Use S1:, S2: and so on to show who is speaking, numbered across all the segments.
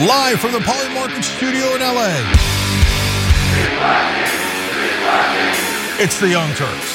S1: Live from the Polymarket studio in LA. It's the Young Turks.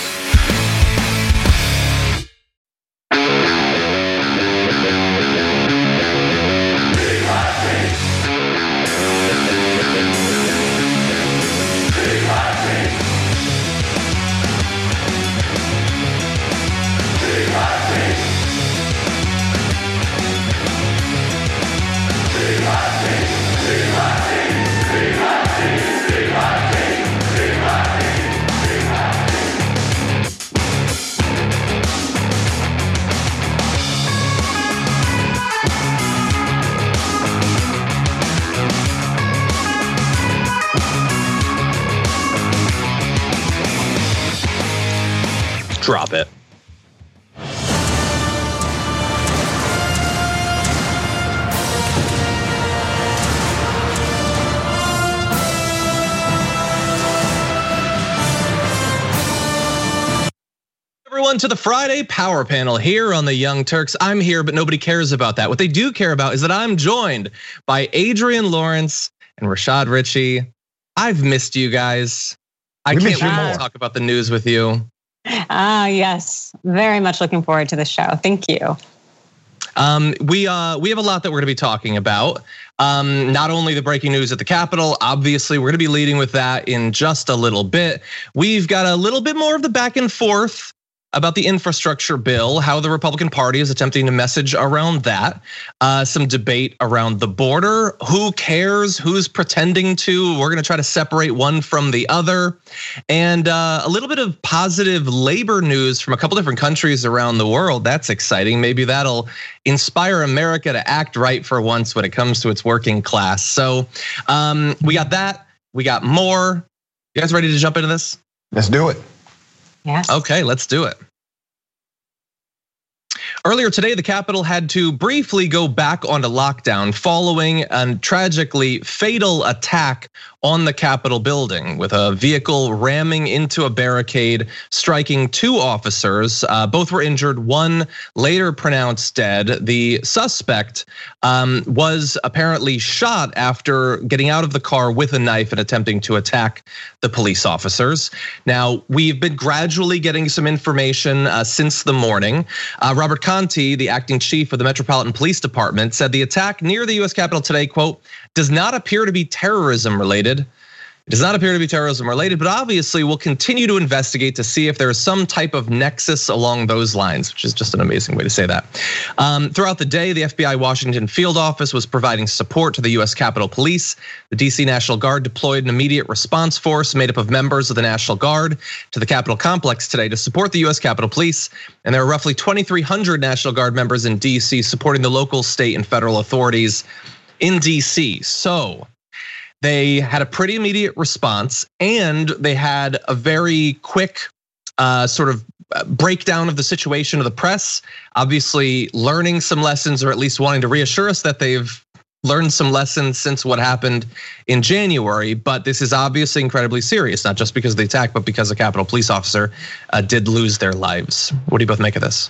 S2: Drop it. Everyone to the Friday Power Panel here on the Young Turks. I'm here, but nobody cares about that. What they do care about is that I'm joined by Adrienne Lawrence and Rashad Richey. I've missed you guys. I can't wait to talk about the news with you.
S3: Yes, very much looking forward to the show. Thank you.
S2: We have a lot that we're gonna be talking about. Not only the breaking news at the Capitol, obviously we're gonna be leading with that in just a little bit. We've got a little bit more of the back and forth about the infrastructure bill, how the Republican Party is attempting to message around that. Some debate around the border. Who cares? Who's pretending to? We're gonna try to separate one from the other. And a little bit of positive labor news from a couple different countries around the world. That's exciting. Maybe that'll inspire America to act right for once when it comes to its working class. So we got that, we got more. You guys ready to jump into this?
S1: Let's do it.
S3: Yes.
S2: Okay, let's do it. Earlier today, the Capitol had to briefly go back onto lockdown following a tragically fatal attack on the Capitol building with a vehicle ramming into a barricade, striking 2 officers. Both were injured, one later pronounced dead. The suspect was apparently shot after getting out of the car with a knife and attempting to attack the police officers. Now, we've been gradually getting some information since the morning. Robert Conti, the acting chief of the Metropolitan Police Department, said the attack near the US Capitol today, quote, does not appear to be terrorism related. It does not appear to be terrorism related, but obviously we'll continue to investigate to see if there is some type of nexus along those lines, which is just an amazing way to say that. Throughout the day, the FBI Washington field office was providing support to the US Capitol Police. The DC National Guard deployed an immediate response force made up of members of the National Guard to the Capitol complex today to support the US Capitol Police. And there are roughly 2,300 National Guard members in DC supporting the local, state, and federal authorities in DC. So they had a pretty immediate response, and they had a very quick sort of breakdown of the situation of the press, obviously learning some lessons, or at least wanting to reassure us that they've learned some lessons since what happened in January. But this is obviously incredibly serious, not just because of the attack, but because a Capitol police officer did lose their lives. What do you both make of this?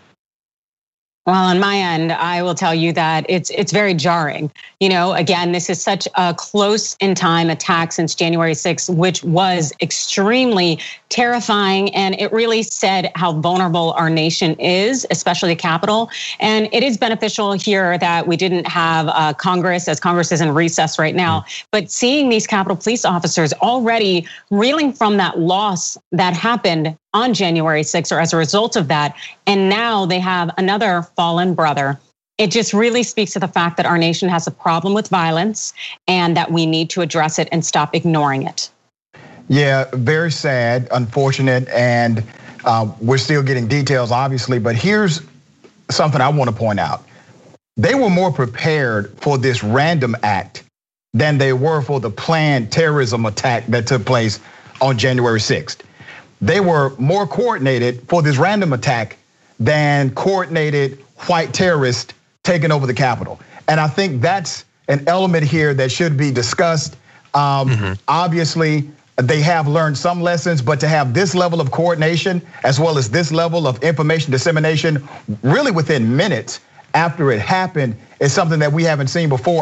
S3: Well, on my end, I will tell you that it's very jarring. You know, again, this is such a close in time attack since January 6th, which was extremely terrifying. And it really said how vulnerable our nation is, especially the Capitol. And it is beneficial here that we didn't have Congress, as Congress is in recess right now. But seeing these Capitol police officers already reeling from that loss that happened on January 6th, or as a result of that, and now they have another fallen brother. It just really speaks to the fact that our nation has a problem with violence and that we need to address it and stop ignoring it.
S4: Yeah, very sad, unfortunate, and we're still getting details, obviously, but here's something I want to point out. They were more prepared for this random act than they were for the planned terrorism attack that took place on January 6th. They were more coordinated for this random attack than coordinated white terrorists taking over the Capitol. And I think that's an element here that should be discussed. Obviously, they have learned some lessons, but to have this level of coordination, as well as this level of information dissemination, really within minutes after it happened, is something that we haven't seen before.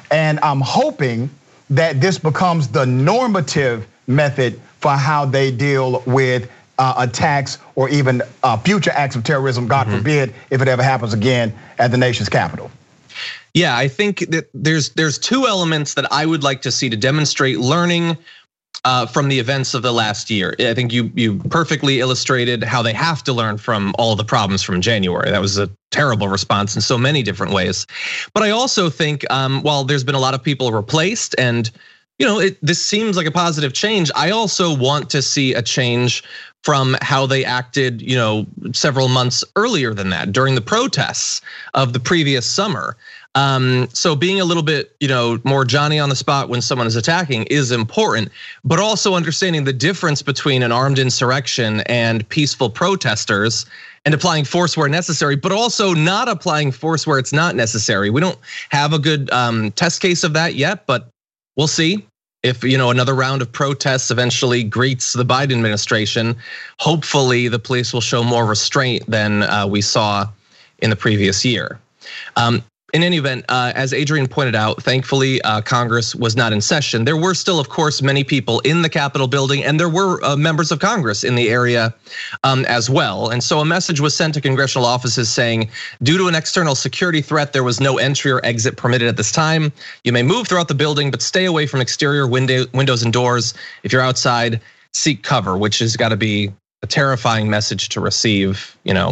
S4: And I'm hoping that this becomes the normative method for how they deal with attacks or even future acts of terrorism, God forbid, if it ever happens again at the nation's capital.
S2: Yeah, I think that there's two elements that I would like to see to demonstrate learning from the events of the last year. I think you perfectly illustrated how they have to learn from all the problems from January. That was a terrible response in so many different ways. But I also think while there's been a lot of people replaced and this seems like a positive change, I also want to see a change from how they acted, several months earlier than that during the protests of the previous summer. So being a little bit, more Johnny on the spot when someone is attacking is important, but also understanding the difference between an armed insurrection and peaceful protesters and applying force where necessary, but also not applying force where it's not necessary. We don't have a good test case of that yet, but we'll see. If another round of protests eventually greets the Biden administration, hopefully the police will show more restraint than we saw in the previous year. In any event, as Adrian pointed out, thankfully Congress was not in session. There were still, of course, many people in the Capitol building, and there were members of Congress in the area as well. And so a message was sent to congressional offices saying, due to an external security threat, there was no entry or exit permitted at this time. You may move throughout the building, but stay away from exterior windows and doors. If you're outside, seek cover, which has got to be a terrifying message to receive,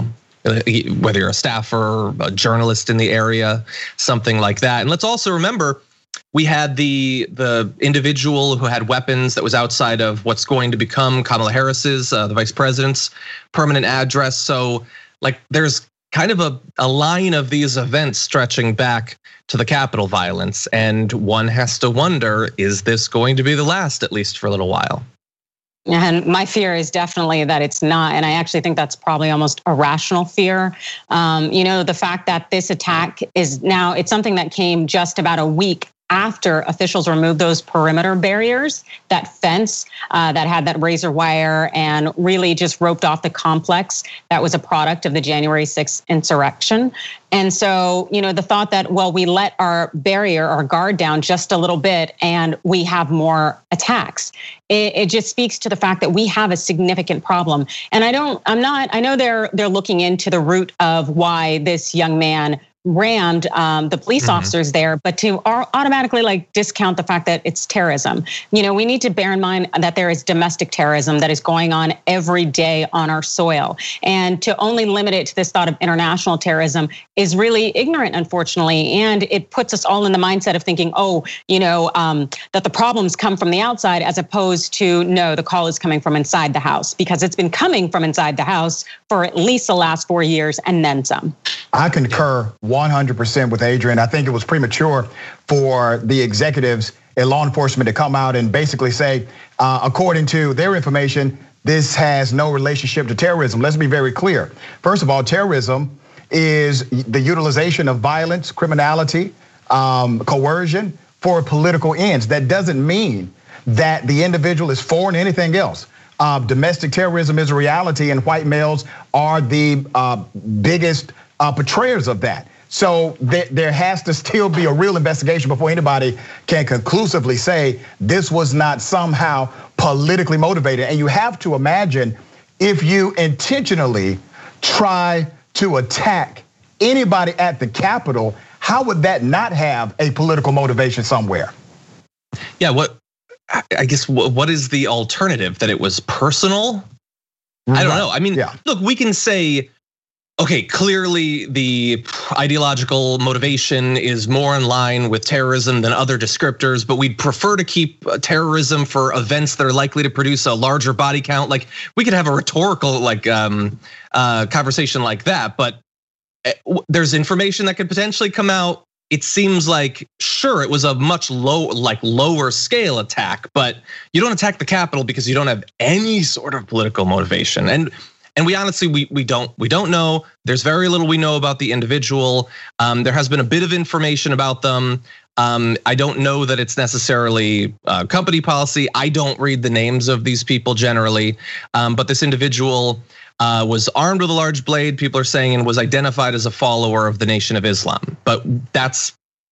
S2: whether you're a staffer, a journalist in the area, something like that. And let's also remember, we had the individual who had weapons that was outside of what's going to become Kamala Harris's, the vice president's permanent address. So there's kind of a line of these events stretching back to the Capitol violence. And one has to wonder, is this going to be the last, at least for a little while?
S3: And my fear is definitely that it's not. And I actually think that's probably almost a rational fear. The fact that this attack is now, it's something that came just about a week after officials removed those perimeter barriers, that fence that had that razor wire and really just roped off the complex that was a product of the January 6th insurrection. And so, the thought that, well, we let our barrier, our guard down just a little bit and we have more attacks. It just speaks to the fact that we have a significant problem. And I know they're looking into the root of why this young man rammed the police officers there, but to automatically discount the fact that it's terrorism. We need to bear in mind that there is domestic terrorism that is going on every day on our soil. And to only limit it to this thought of international terrorism is really ignorant, unfortunately. And it puts us all in the mindset of thinking, that the problems come from the outside, as opposed to, no, the call is coming from inside the house, because it's been coming from inside the house for at least the last 4 years and then some.
S4: I concur 100% with Adrian. I think it was premature for the executives and law enforcement to come out and basically say, according to their information, this has no relationship to terrorism. Let's be very clear. First of all, terrorism is the utilization of violence, criminality, coercion for political ends. That doesn't mean that the individual is for anything else. Domestic terrorism is a reality, and white males are the biggest portrayers of that. So there has to still be a real investigation before anybody can conclusively say this was not somehow politically motivated. And you have to imagine, if you intentionally try to attack anybody at the Capitol, how would that not have a political motivation somewhere?
S2: Yeah, what is the alternative? That it was personal? I don't know. I mean, look, we can say, okay, clearly the ideological motivation is more in line with terrorism than other descriptors, but we'd prefer to keep terrorism for events that are likely to produce a larger body count. We could have a rhetorical conversation like that, but there's information that could potentially come out. It seems like, sure, it was a much lower scale attack, but you don't attack the Capitol because you don't have any sort of political motivation. And we honestly, we don't know. There's very little we know about the individual. There has been a bit of information about them. I don't know that it's necessarily company policy. I don't read the names of these people generally, but this individual was armed with a large blade, people are saying, and was identified as a follower of the Nation of Islam. But that's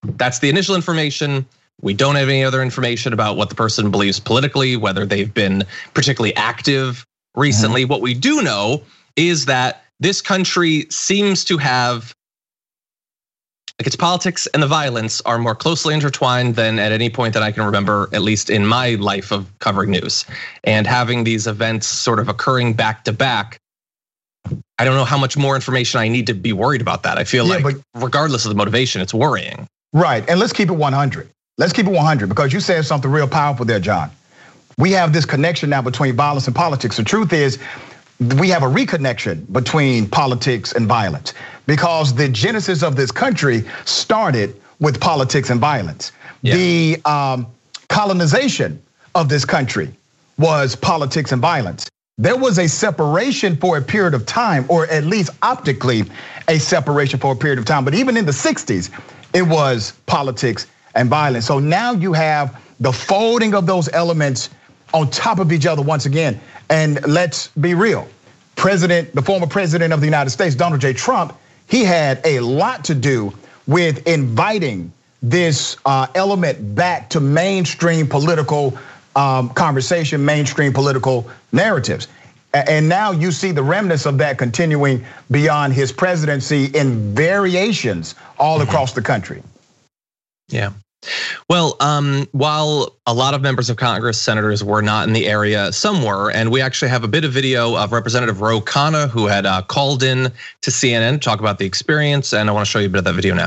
S2: That's the initial information. We don't have any other information about what the person believes politically, whether they've been particularly active recently. What we do know is that this country seems to have, like, its politics and the violence are more closely intertwined than at any point that I can remember, at least in my life of covering news. And having these events sort of occurring back to back, I don't know how much more information I need to be worried about that. I feel like regardless of the motivation, it's worrying.
S4: Right, and let's keep it 100. Let's keep it 100 because you said something real powerful there, John. We have this connection now between violence and politics. The truth is, we have a reconnection between politics and violence because the genesis of this country started with politics and violence. Yeah. The colonization of this country was politics and violence. There was a separation for a period of time, or at least optically a separation for a period of time. But even in the 60s, it was politics and violence. So now you have the folding of those elements on top of each other once again. And let's be real. The former president of the United States, Donald J. Trump, he had a lot to do with inviting this element back to mainstream political conversation, mainstream political narratives. And now you see the remnants of that continuing beyond his presidency in variations all across the country.
S2: Yeah. Well, while a lot of members of Congress, senators were not in the area, some were, and we actually have a bit of video of Representative Ro Khanna, who had called in to CNN to talk about the experience, and I want to show you a bit of that video now.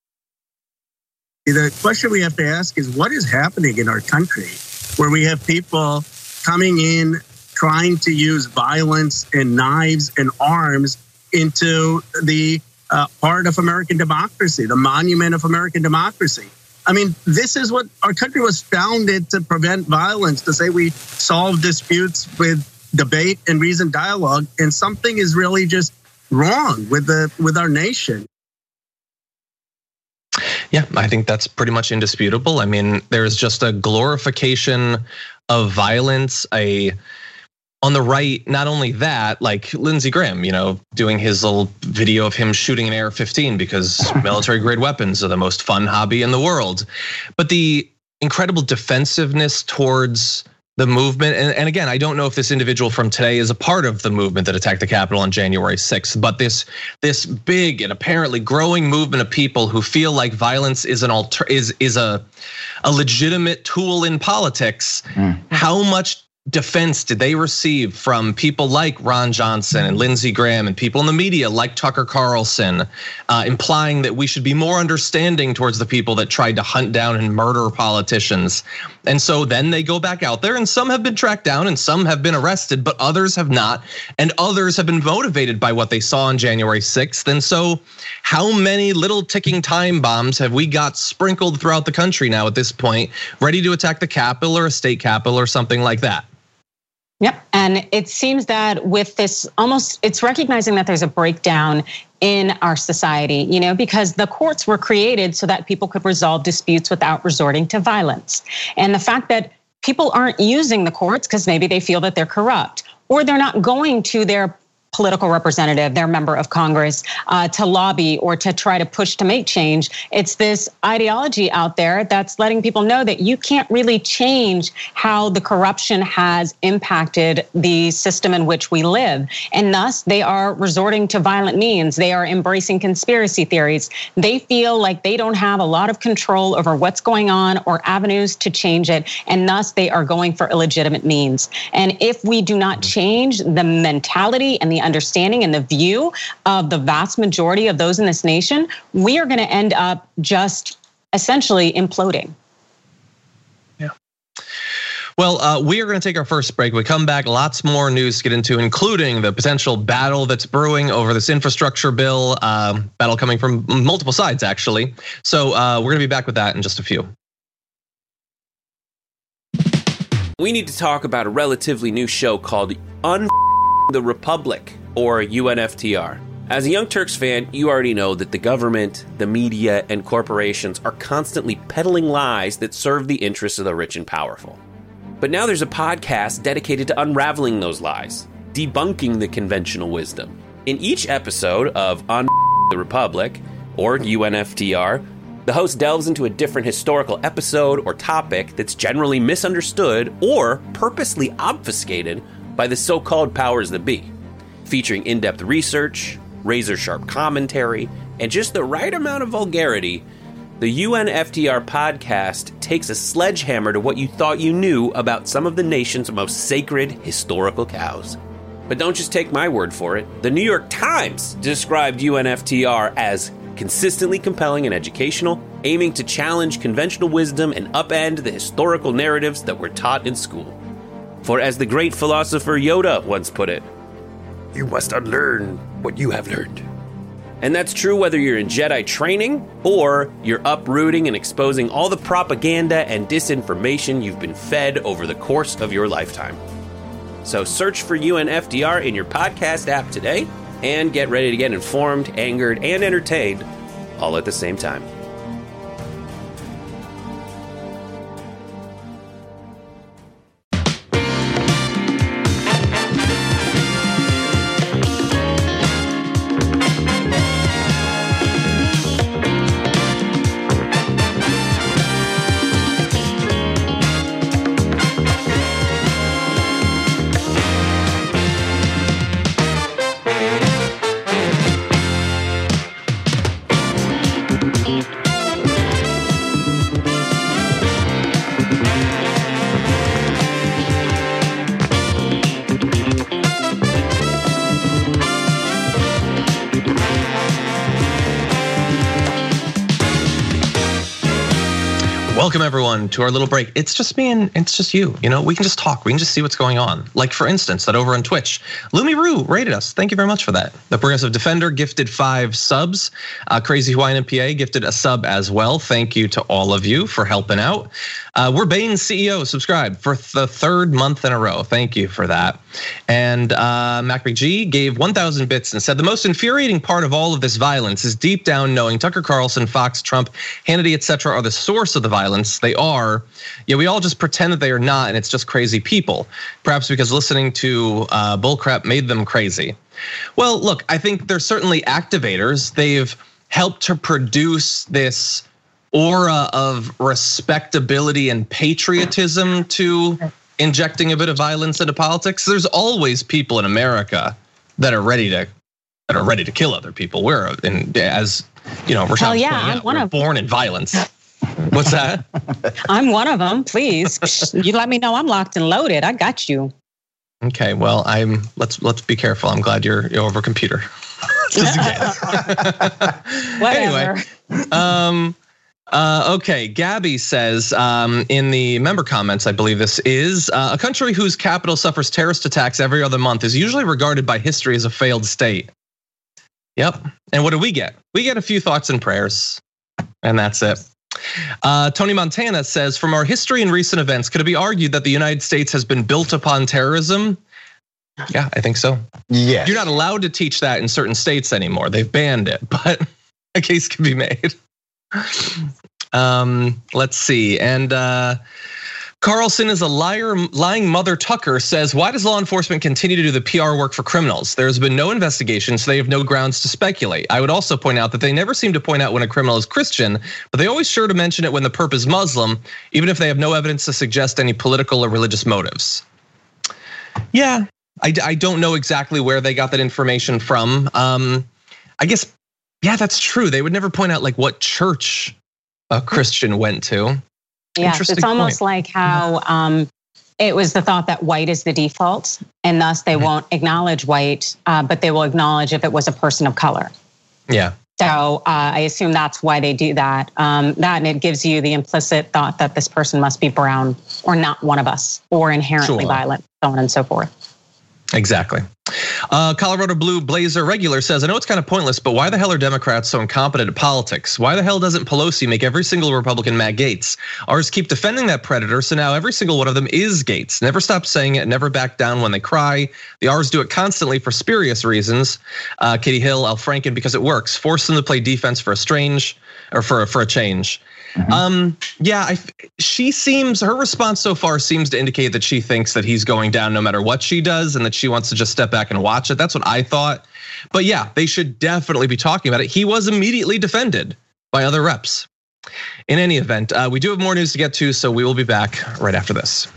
S5: The question we have to ask is, what is happening in our country where we have people coming in trying to use violence and knives and arms into the heart of American democracy, the monument of American democracy? I mean, this is what our country was founded to prevent violence, to say we solve disputes with debate and reasoned dialogue, and something is really just wrong with our nation.
S2: Yeah, I think that's pretty much indisputable. I mean, there's just a glorification of violence, on the right, not only that, like Lindsey Graham, doing his little video of him shooting an AR-15 because military grade weapons are the most fun hobby in the world. But the incredible defensiveness towards the movement, and again, I don't know if this individual from today is a part of the movement that attacked the Capitol on January 6th, but this big and apparently growing movement of people who feel like violence is a legitimate tool in politics. How much defense did they receive from people like Ron Johnson and Lindsey Graham and people in the media like Tucker Carlson, implying that we should be more understanding towards the people that tried to hunt down and murder politicians? And so then they go back out there, and some have been tracked down and some have been arrested, but others have not. And others have been motivated by what they saw on January 6th. And so how many little ticking time bombs have we got sprinkled throughout the country now at this point, ready to attack the Capitol or a state capitol or something like that?
S3: Yep, and it seems that with this, it's recognizing that there's a breakdown in our society, because the courts were created so that people could resolve disputes without resorting to violence. And the fact that people aren't using the courts because maybe they feel that they're corrupt, or they're not going to their political representative, their member of Congress, to lobby or to try to push to make change. It's this ideology out there that's letting people know that you can't really change how the corruption has impacted the system in which we live. And thus, they are resorting to violent means. They are embracing conspiracy theories. They feel like they don't have a lot of control over what's going on or avenues to change it. And thus, they are going for illegitimate means. And if we do not change the mentality and the understanding and the view of the vast majority of those in this nation, we are going to end up just essentially imploding.
S2: Yeah. Well, we are going to take our first break. We come back, lots more news to get into, including the potential battle that's brewing over this infrastructure bill, battle coming from multiple sides, actually. So we're going to be back with that in just a few.
S6: We need to talk about a relatively new show called The Republic, or UNFTR. As a Young Turks fan, you already know that the government, the media, and corporations are constantly peddling lies that serve the interests of the rich and powerful. But now there's a podcast dedicated to unraveling those lies, debunking the conventional wisdom. In each episode of The Republic, or UNFTR, The host delves into a different historical episode or topic that's generally misunderstood or purposely obfuscated by the so-called powers that be, featuring in-depth research, razor-sharp commentary, and just the right amount of vulgarity. The UNFTR podcast takes a sledgehammer to what you thought you knew about some of the nation's most sacred historical cows. But don't just take my word for it. The New York Times described UNFTR as consistently compelling and educational, aiming to challenge conventional wisdom and upend the historical narratives that were taught in school. For as the great philosopher Yoda once put it, you must unlearn what you have learned. And that's true whether you're in Jedi training or you're uprooting and exposing all the propaganda and disinformation you've been fed over the course of your lifetime. So search for UNFTR in your podcast app today and get ready to get informed, angered, and entertained all at the same time.
S2: Welcome everyone to our little break. It's just me and it's just you. You know, we can just talk. We can just see what's going on. Like for instance, that over on Twitch, Lumi Roo rated us. Thank you very much for that. The Progressive Defender gifted 5 subs. Crazy Hawaiian MPA gifted a sub as well. Thank you to all of you for helping out. We're Bane's CEO subscribed for the 3rd month in a row. Thank you for that. And MacBG gave 1,000 bits and said the most infuriating part of all of this violence is deep down knowing Tucker Carlson, Fox, Trump, Hannity, etc. are the source of the violence. They are, yeah, we all just pretend that they are not, and it's just crazy people. Perhaps because listening to bullcrap made them crazy. Well, look, I think they're certainly activators. They've helped to produce this aura of respectability and patriotism to injecting a bit of violence into politics. There's always people in America that are ready to kill other people. We're, as you know, Rashad,
S3: I'm one of
S2: born in violence. What's that?
S3: I'm one of them. Please, you let me know I'm locked and loaded. I got you.
S2: Okay, well, let's be careful. I'm glad you're over a computer. Just in case.
S3: Whatever.
S2: Anyway, okay, Gabby says in the member comments, I believe this is, a country whose capital suffers terrorist attacks every other month is usually regarded by history as a failed state. Yep. And what do we get? We get a few thoughts and prayers, and that's it. Tony Montana says, from our history and recent events, could it be argued that the United States has been built upon terrorism? Yeah, I think so.
S4: Yeah.
S2: You're not allowed to teach that in certain states anymore. They've banned it, but a case can be made. Let's see. And Carlson is a lying mother Tucker says, why does law enforcement continue to do the PR work for criminals? There's been no investigation, so they have no grounds to speculate. I would also point out that they never seem to point out when a criminal is Christian, but they always sure to mention it when the perp is Muslim, even if they have no evidence to suggest any political or religious motives. Yeah, I don't know exactly where they got that information from. I guess, yeah, that's true. They would never point out like what church a Christian went to.
S3: Yes, it's almost like how it was the thought that white is the default, and thus they won't acknowledge white, but they will acknowledge if it was a person of color.
S2: Yeah. So
S3: I assume that's why they do that. And it gives you the implicit thought that this person must be brown or not one of us or inherently violent, so on and so forth.
S2: Exactly. Colorado Blue Blazer Regular says, I know it's kind of pointless, but why the hell are Democrats so incompetent at politics? Why the hell doesn't Pelosi make every single Republican Matt Gaetz? Ours keep defending that predator, so now every single one of them is Gaetz. Never stop saying it, never back down when they cry. The R's do it constantly for spurious reasons. Katie Hill, Al Franken, because it works. Force them to play defense for a change. Yeah, she seems, her response so far seems to indicate that she thinks that he's going down no matter what she does and that she wants to just step back and watch it. That's what I thought. But yeah, they should definitely be talking about it. He was immediately defended by other reps. In any event, we do have more news to get to, so we will be back right after this.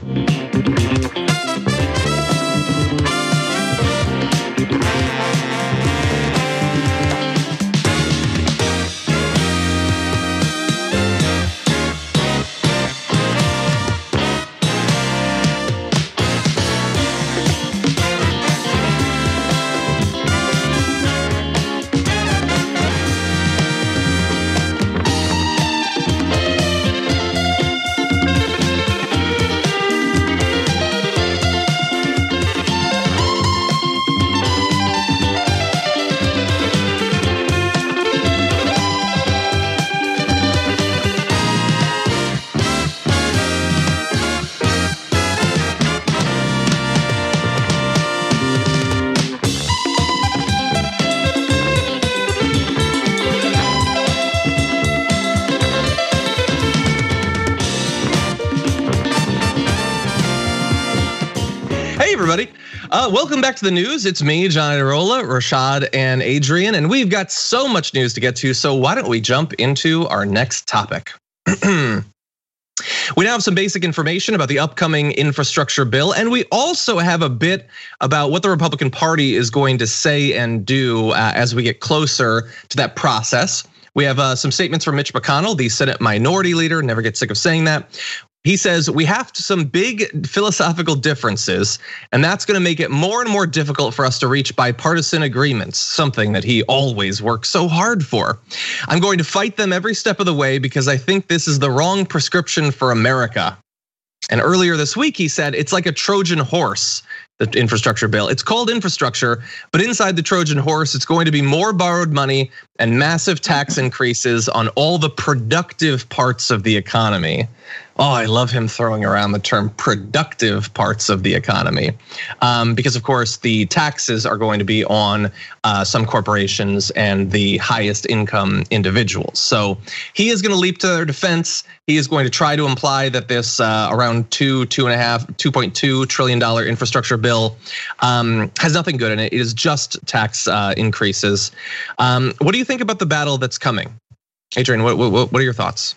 S2: Everybody, welcome back to the news. It's me, John Iadarola, Rashad, and Adrian, and we've got so much news to get to. So why don't we jump into our next topic? We now have some basic information about the upcoming infrastructure bill, and we also have a bit about what the Republican Party is going to say and do as we get closer to that process. We have some statements from Mitch McConnell, the Senate Minority Leader. Never get sick of saying that. He says we have some big philosophical differences, and that's going to make it more and more difficult for us to reach bipartisan agreements, something that he always works so hard for. I'm going to fight them every step of the way because I think this is the wrong prescription for America. And earlier this week, he said it's like a Trojan horse, the infrastructure bill. It's called infrastructure, but inside the Trojan horse, it's going to be more borrowed money and massive tax increases on all the productive parts of the economy. Oh, I love him throwing around the term productive parts of the economy. Because of course the taxes are going to be on some corporations and the highest income individuals. So he is going to leap to their defense. He is going to try to imply that this around $2.2 trillion infrastructure bill has nothing good in it. It is just tax increases. What do you think about the battle that's coming? Adrian, what are your thoughts?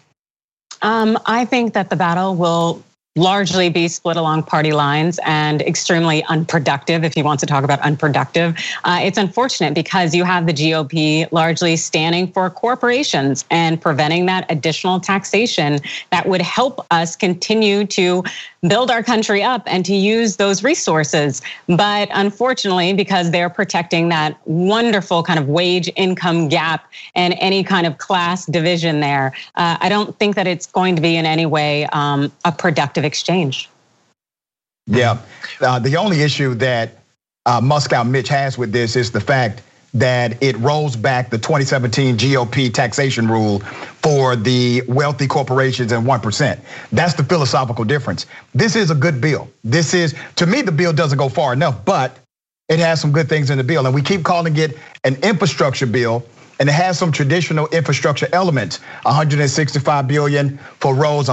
S3: I think that the battle will largely be split along party lines and extremely unproductive, if you want to talk about unproductive. It's unfortunate because you have the GOP largely standing for corporations and preventing that additional taxation that would help us continue to build our country up and to use those resources. But unfortunately, because they're protecting that wonderful kind of wage income gap and any kind of class division there, I don't think that it's going to be in any way a productive exchange.
S4: Yeah, the only issue that Moscow Mitch has with this is the fact that it rolls back the 2017 GOP taxation rule for the wealthy corporations and 1%. That's the philosophical difference. This is a good bill. This is, to me, the bill doesn't go far enough, but it has some good things in the bill. And we keep calling it an infrastructure bill, and it has some traditional infrastructure elements. 165 billion for roads,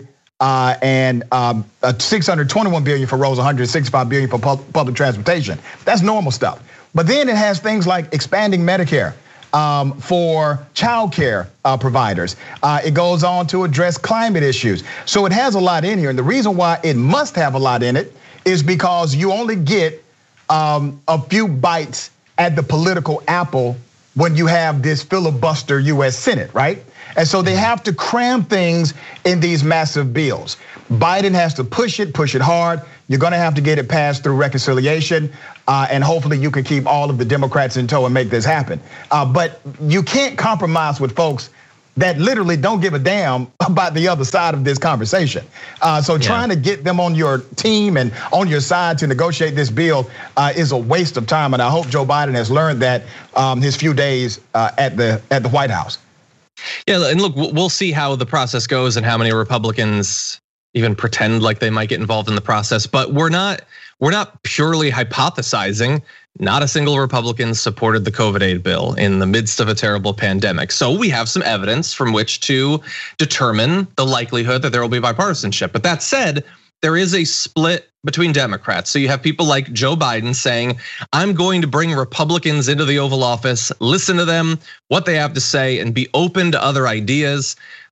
S4: 621 billion for roads, 165 billion for public transportation. That's normal stuff. But then it has things like expanding Medicare for childcare providers. It goes on to address climate issues. So it has a lot in here. And the reason why it must have a lot in it is because you only get a few bites at the political apple when you have this filibuster US Senate, right? And so they have to cram things in these massive bills. Biden has to push it hard. You're gonna have to get it passed through reconciliation, and hopefully you can keep all of the Democrats in tow and make this happen. But you can't compromise with folks that literally don't give a damn about the other side of this conversation. So trying to get them on your team and on your side to negotiate this bill is a waste of time. And I hope Joe Biden has learned that his few days at the White House.
S2: Yeah, and look, we'll see how the process goes and how many Republicans even pretend like they might get involved in the process. But we're not purely hypothesizing. Not a single Republican supported the COVID aid bill in the midst of a terrible pandemic. So we have some evidence from which to determine the likelihood that there will be bipartisanship. But that said, there is a split between Democrats. So you have people like Joe Biden saying, I'm going to bring Republicans into the Oval Office, listen to them, what they have to say, and be open to other ideas.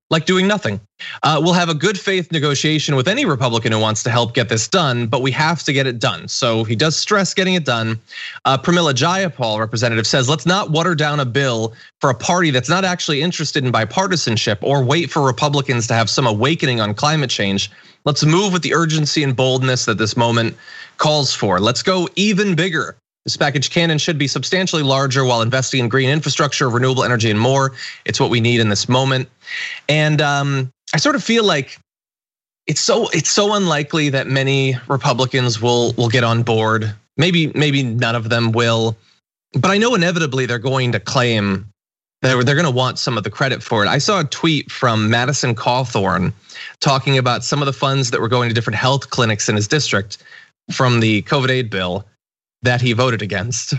S2: like doing nothing. We'll have a good faith negotiation with any Republican who wants to help get this done, but we have to get it done. So he does stress getting it done. Pramila Jayapal, representative, says, let's not water down a bill for a party that's not actually interested in bipartisanship or wait for Republicans to have some awakening on climate change. Let's move with the urgency and boldness that this moment calls for. Let's go even bigger. This package can and should be substantially larger while investing in green infrastructure, renewable energy, and more. It's what we need in this moment. And I sort of feel like it's so unlikely that many Republicans will get on board. Maybe none of them will, but I know inevitably they're going to claim that they're going to want some of the credit for it. I saw a tweet from Madison Cawthorn talking about some of the funds that were going to different health clinics in his district from the COVID aid bill that he voted against.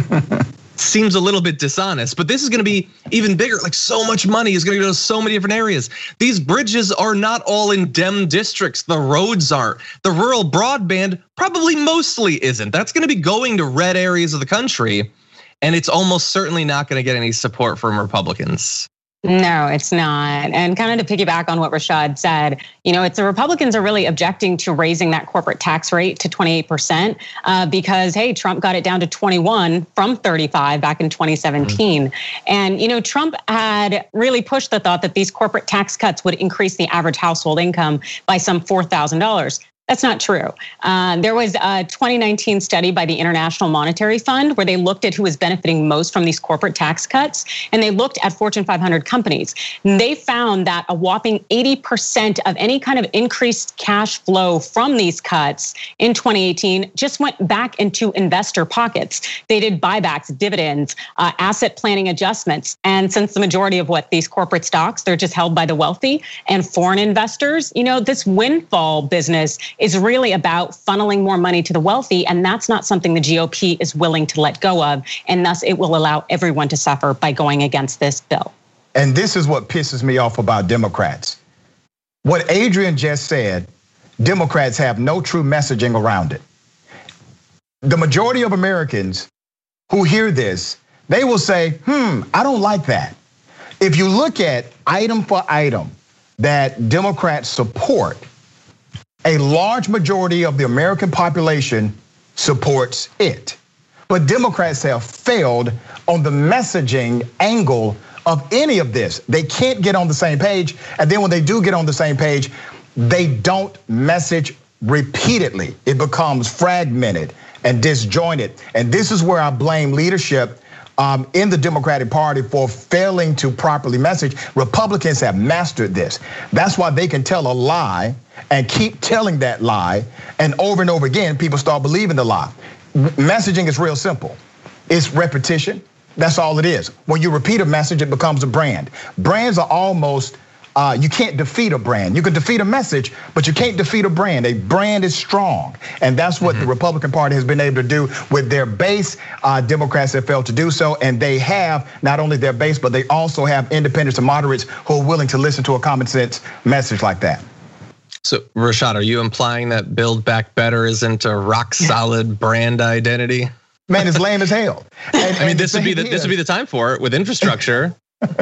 S2: Seems a little bit dishonest, but this is gonna be even bigger. Like, so much money is gonna go to so many different areas. These bridges are not all in Dem districts. The roads aren't. The rural broadband probably mostly isn't. That's gonna be going to red areas of the country. And it's almost certainly not gonna get any support from Republicans.
S3: No, it's not. And kind of to piggyback on what Rashad said, it's the Republicans are really objecting to raising that corporate tax rate to 28% because, hey, Trump got it down to 21 from 35 back in 2017. And, Trump had really pushed the thought that these corporate tax cuts would increase the average household income by some $4,000. That's not true. There was a 2019 study by the International Monetary Fund where they looked at who was benefiting most from these corporate tax cuts, and they looked at Fortune 500 companies. And they found that a whopping 80% of any kind of increased cash flow from these cuts in 2018 just went back into investor pockets. They did buybacks, dividends, asset planning adjustments. And since the majority of what these corporate stocks, they're just held by the wealthy and foreign investors, this windfall business is really about funneling more money to the wealthy, and that's not something the GOP is willing to let go of, and thus it will allow everyone to suffer by going against this bill.
S4: And this is what pisses me off about Democrats. What Adrian just said, Democrats have no true messaging around it. The majority of Americans who hear this, they will say, I don't like that. If you look at item for item that Democrats support, a large majority of the American population supports it. But Democrats have failed on the messaging angle of any of this. They can't get on the same page. And then when they do get on the same page, they don't message repeatedly. It becomes fragmented and disjointed. And this is where I blame leadership in the Democratic Party for failing to properly message. Republicans have mastered this. That's why they can tell a lie and keep telling that lie. And over again, people start believing the lie. Messaging is real simple. It's repetition. That's all it is. When you repeat a message, it becomes a brand. Brands are almost, you can't defeat a brand. You can defeat a message, but you can't defeat a brand. A brand is strong. And that's what the Republican Party has been able to do with their base. Democrats have failed to do so. And they have not only their base, but they also have independents and moderates who are willing to listen to a common sense message like that.
S2: So Rashad, are you implying that Build Back Better isn't a rock solid brand identity?
S4: Man, it's lame as hell.
S2: And this would be the time for it with infrastructure.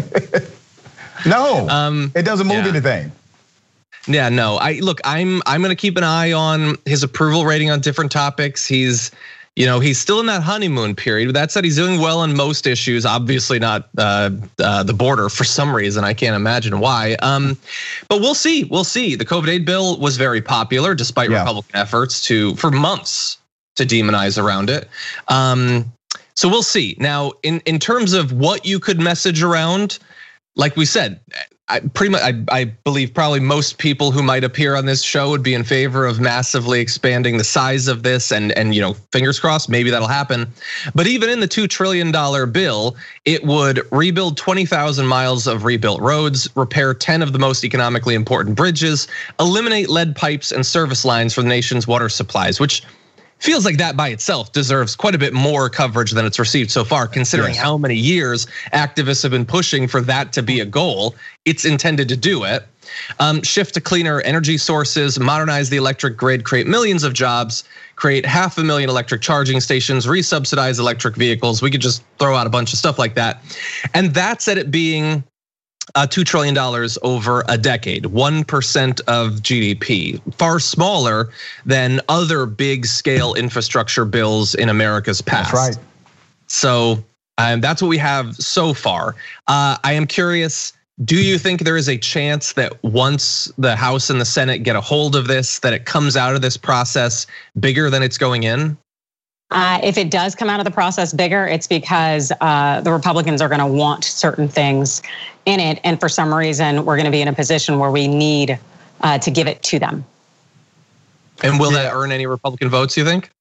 S4: No, it doesn't move anything.
S2: Yeah, no. I'm going to keep an eye on his approval rating on different topics. He's still in that honeymoon period. But that said, he's doing well on most issues. Obviously not the border for some reason. I can't imagine why. But we'll see. We'll see. The COVID aid bill was very popular despite Republican efforts for months to demonize around it. So we'll see. Now, in terms of what you could message around, like we said, I believe probably most people who might appear on this show would be in favor of massively expanding the size of this, and fingers crossed, maybe that'll happen. But even in the $2 trillion bill, it would rebuild 20,000 miles of rebuilt roads, repair 10 of the most economically important bridges, eliminate lead pipes and service lines for the nation's water supplies, which feels like that by itself deserves quite a bit more coverage than it's received so far, considering how many years activists have been pushing for that to be a goal. It's intended to do it. Shift to cleaner energy sources, modernize the electric grid, create millions of jobs, create 500,000 electric charging stations, resubsidize electric vehicles. We could just throw out a bunch of stuff like that. And that's at it being $2 trillion over a decade, 1% of GDP, far smaller than other big scale infrastructure bills in America's past.
S4: That's right.
S2: So that's what we have so far. I am curious, do you think there is a chance that once the House and the Senate get a hold of this, that it comes out of this process bigger than it's going in?
S3: If it does come out of the process bigger, it's because the Republicans are going to want certain things in it. And for some reason, we're going to be in a position where we need to give it to them.
S2: And will that earn any Republican votes, you think?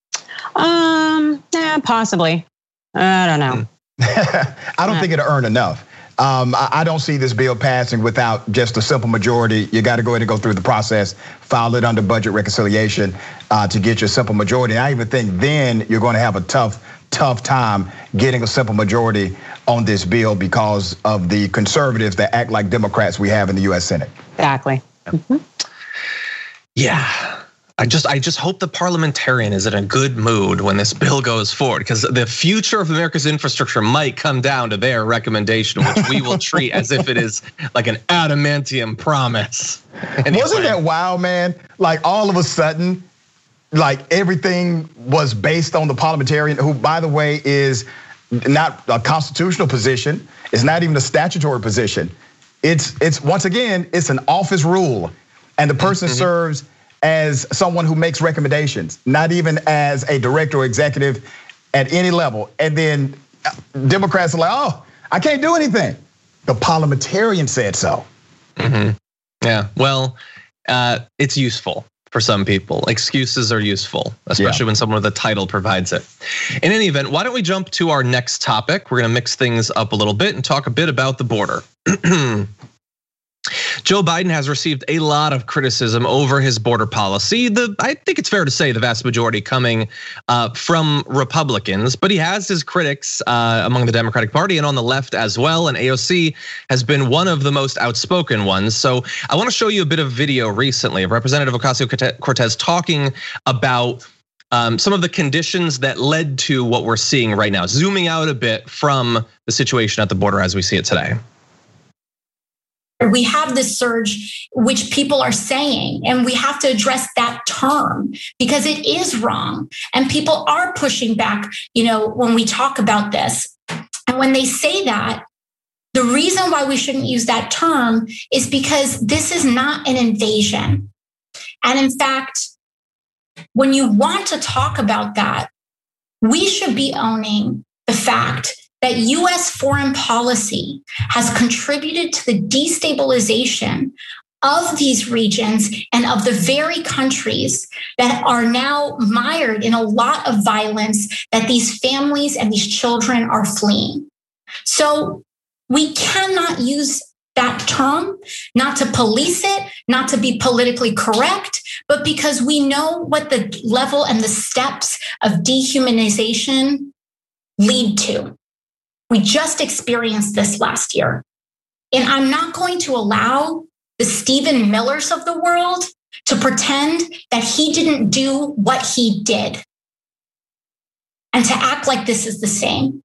S3: Possibly. I don't know.
S4: I don't think it'll earn enough. I don't see this bill passing without just a simple majority. You got to go ahead and go through the process, file it under budget reconciliation to get your simple majority. And I even think then you're going to have a tough time getting a simple majority on this bill because of the conservatives that act like Democrats we have in the U.S. Senate.
S3: Exactly.
S2: Yeah. I just hope the parliamentarian is in a good mood when this bill goes forward, because the future of America's infrastructure might come down to their recommendation, which we will treat as if it is like an adamantium promise. Anyway.
S4: Wasn't that wild, man? Like all of a sudden, like everything was based on the parliamentarian, who, by the way, is not a constitutional position. It's not even a statutory position. It's once again, it's an office rule, and the person serves as someone who makes recommendations, not even as a director or executive at any level. And then Democrats are like, oh, I can't do anything. The parliamentarian said so.
S2: Yeah, well, it's useful for some people. Excuses are useful, especially when someone with a title provides it. In any event, why don't we jump to our next topic? We're gonna mix things up a little bit and talk a bit about the border. Joe Biden has received a lot of criticism over his border policy. I think it's fair to say the vast majority coming from Republicans, but he has his critics among the Democratic Party and on the left as well. And AOC has been one of the most outspoken ones. So I want to show you a bit of video recently of Representative Ocasio-Cortez talking about some of the conditions that led to what we're seeing right now, zooming out a bit from the situation at the border as we see it today.
S7: We have this surge, which people are saying, and we have to address that term because it is wrong. And people are pushing back, when we talk about this. And when they say that, the reason why we shouldn't use that term is because this is not an invasion. And in fact, when you want to talk about that, we should be owning the fact that US foreign policy has contributed to the destabilization of these regions and of the very countries that are now mired in a lot of violence that these families and these children are fleeing. So we cannot use that term, not to police it, not to be politically correct, but because we know what the level and the steps of dehumanization lead to. We just experienced this last year. And I'm not going to allow the Stephen Millers of the world to pretend that he didn't do what he did and to act like this is the same.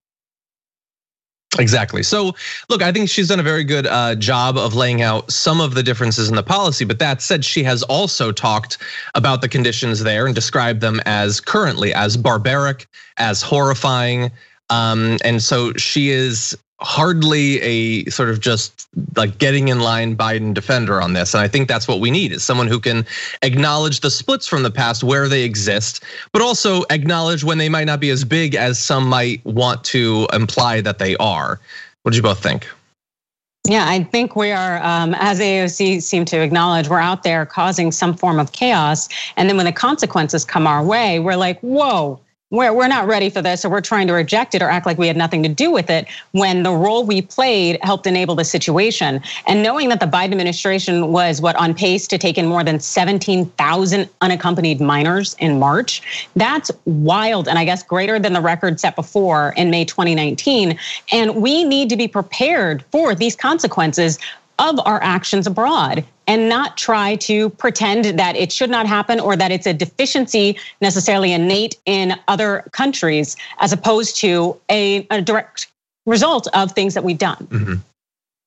S2: Exactly. So look, I think she's done a very good job of laying out some of the differences in the policy. But that said, she has also talked about the conditions there and described them as currently as barbaric, as horrifying. And so she is hardly a sort of just like getting in line Biden defender on this. And I think that's what we need, is someone who can acknowledge the splits from the past where they exist, but also acknowledge when they might not be as big as some might want to imply that they are. What did you both think?
S3: Yeah, I think we are, as AOC seemed to acknowledge, we're out there causing some form of chaos. And then when the consequences come our way, we're like, whoa. We're not ready for this, or we're trying to reject it or act like we had nothing to do with it when the role we played helped enable the situation. And knowing that the Biden administration was on pace to take in more than 17,000 unaccompanied minors in March, that's wild. And I guess greater than the record set before in May 2019. And we need to be prepared for these consequences of our actions abroad and not try to pretend that it should not happen or that it's a deficiency necessarily innate in other countries as opposed to a direct result of things that we've done.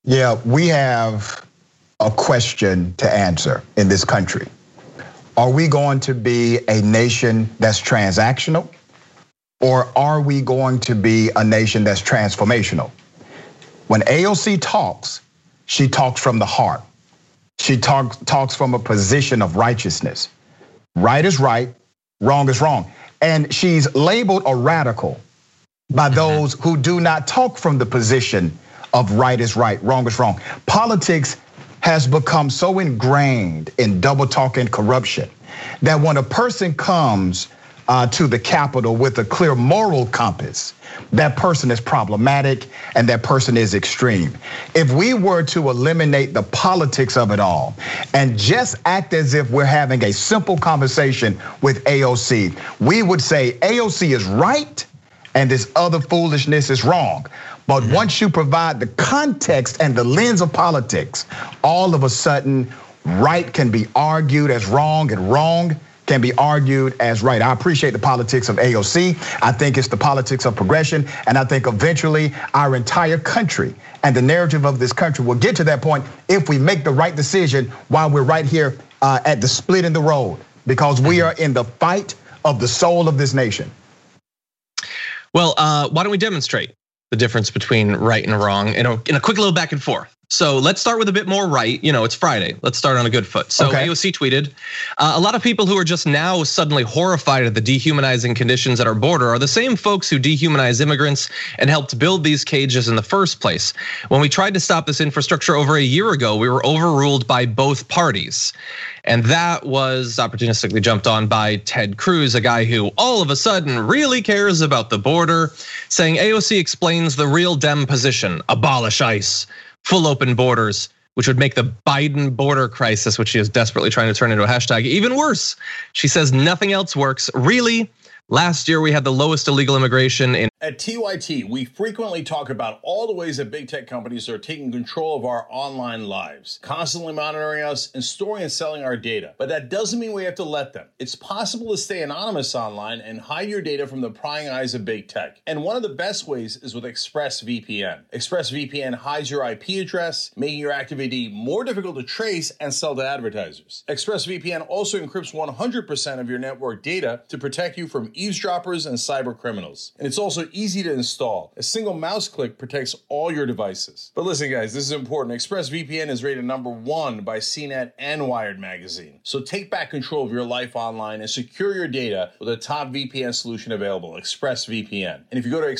S4: Yeah, we have a question to answer in this country. Are we going to be a nation that's transactional? Or are we going to be a nation that's transformational? When AOC talks, she talks from the heart. She talks from a position of righteousness. Right is right, wrong is wrong. And she's labeled a radical by those who do not talk from the position of right is right, wrong is wrong. Politics has become so ingrained in double talk and corruption that when a person comes to the Capitol with a clear moral compass, that person is problematic and that person is extreme. If we were to eliminate the politics of it all and just act as if we're having a simple conversation with AOC, we would say AOC is right and this other foolishness is wrong. But once you provide the context and the lens of politics, all of a sudden, right can be argued as wrong and wrong can be argued as right. I appreciate the politics of AOC. I think it's the politics of progression. And I think eventually our entire country and the narrative of this country will get to that point if we make the right decision while we're right here at the split in the road, because we are in the fight of the soul of this nation.
S2: Well, why don't we demonstrate the difference between right and wrong in a quick little back and forth? So let's start with a bit more right. It's Friday. Let's start on a good foot. So AOC tweeted, a lot of people who are just now suddenly horrified at the dehumanizing conditions at our border are the same folks who dehumanize immigrants and helped build these cages in the first place. When we tried to stop this infrastructure over a year ago, we were overruled by both parties. And that was opportunistically jumped on by Ted Cruz, a guy who all of a sudden really cares about the border, saying AOC explains the real Dem position, abolish ICE, full open borders, which would make the Biden border crisis, which she is desperately trying to turn into a hashtag, even worse. She says nothing else works. Really? Last year, we had the lowest illegal immigration in.
S8: At TYT, we frequently talk about all the ways that big tech companies are taking control of our online lives, constantly monitoring us and storing and selling our data. But that doesn't mean we have to let them. It's possible to stay anonymous online and hide your data from the prying eyes of big tech. And one of the best ways is with ExpressVPN. ExpressVPN hides your IP address, making your active ID more difficult to trace and sell to advertisers. ExpressVPN also encrypts 100% of your network data to protect you from eavesdroppers and cyber criminals. And it's also easy to install. A single mouse click protects all your devices. But listen, guys, this is important. ExpressVPN is rated #1 by CNET and Wired magazine. So take back control of your life online and secure your data with a top VPN solution available, ExpressVPN. And if you go to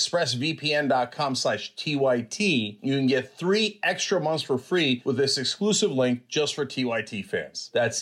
S8: expressvpn.com/TYT, you can get 3 extra months for free with this exclusive link just for TYT fans. That's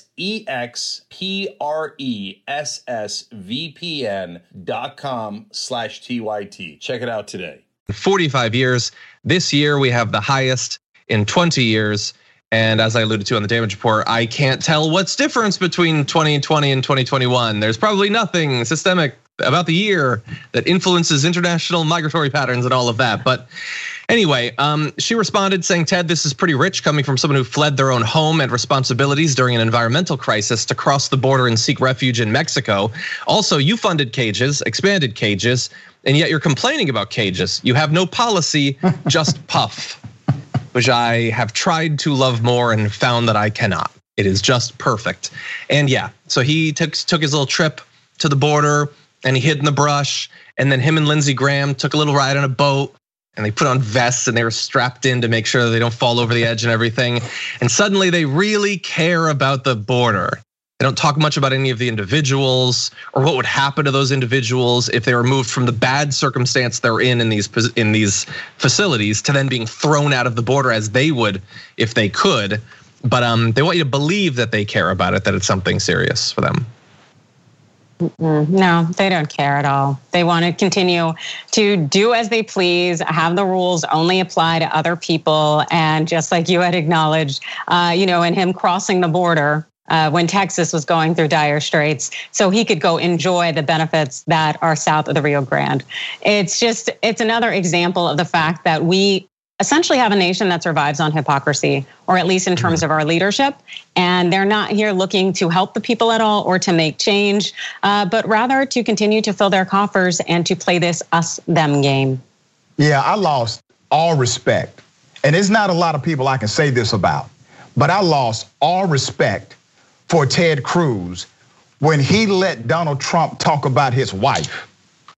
S8: expressvpn.com/TYT. Check it out today.
S2: 45 years. This year, we have the highest in 20 years. And as I alluded to on the damage report, I can't tell what's difference between 2020 and 2021. There's probably nothing systemic about the year that influences international migratory patterns and all of that. But anyway, she responded saying, Ted, this is pretty rich coming from someone who fled their own home and responsibilities during an environmental crisis to cross the border and seek refuge in Mexico. Also, you funded cages, expanded cages, and yet you're complaining about cages. You have no policy, just puff, which I have tried to love more and found that I cannot. It is just perfect. And yeah, so he took his little trip to the border and he hid in the brush. And then him and Lindsey Graham took a little ride on a boat and they put on vests and they were strapped in to make sure that they don't fall over the edge and everything. And suddenly they really care about the border. They don't talk much about any of the individuals or what would happen to those individuals if they were moved from the bad circumstance they're in these facilities to then being thrown out of the border as they would if they could. But they want you to believe that they care about it, that it's something serious for them.
S3: No, they don't care at all. They want to continue to do as they please, have the rules only apply to other people. And just like you had acknowledged, and him crossing the border when Texas was going through dire straits, so he could go enjoy the benefits that are south of the Rio Grande. It's another example of the fact that we essentially have a nation that survives on hypocrisy, or at least in terms of our leadership. And they're not here looking to help the people at all or to make change, but rather to continue to fill their coffers and to play this us-them game.
S4: Yeah, I lost all respect and it's not a lot of people I can say this about, but I lost all respect for Ted Cruz when he let Donald Trump talk about his wife.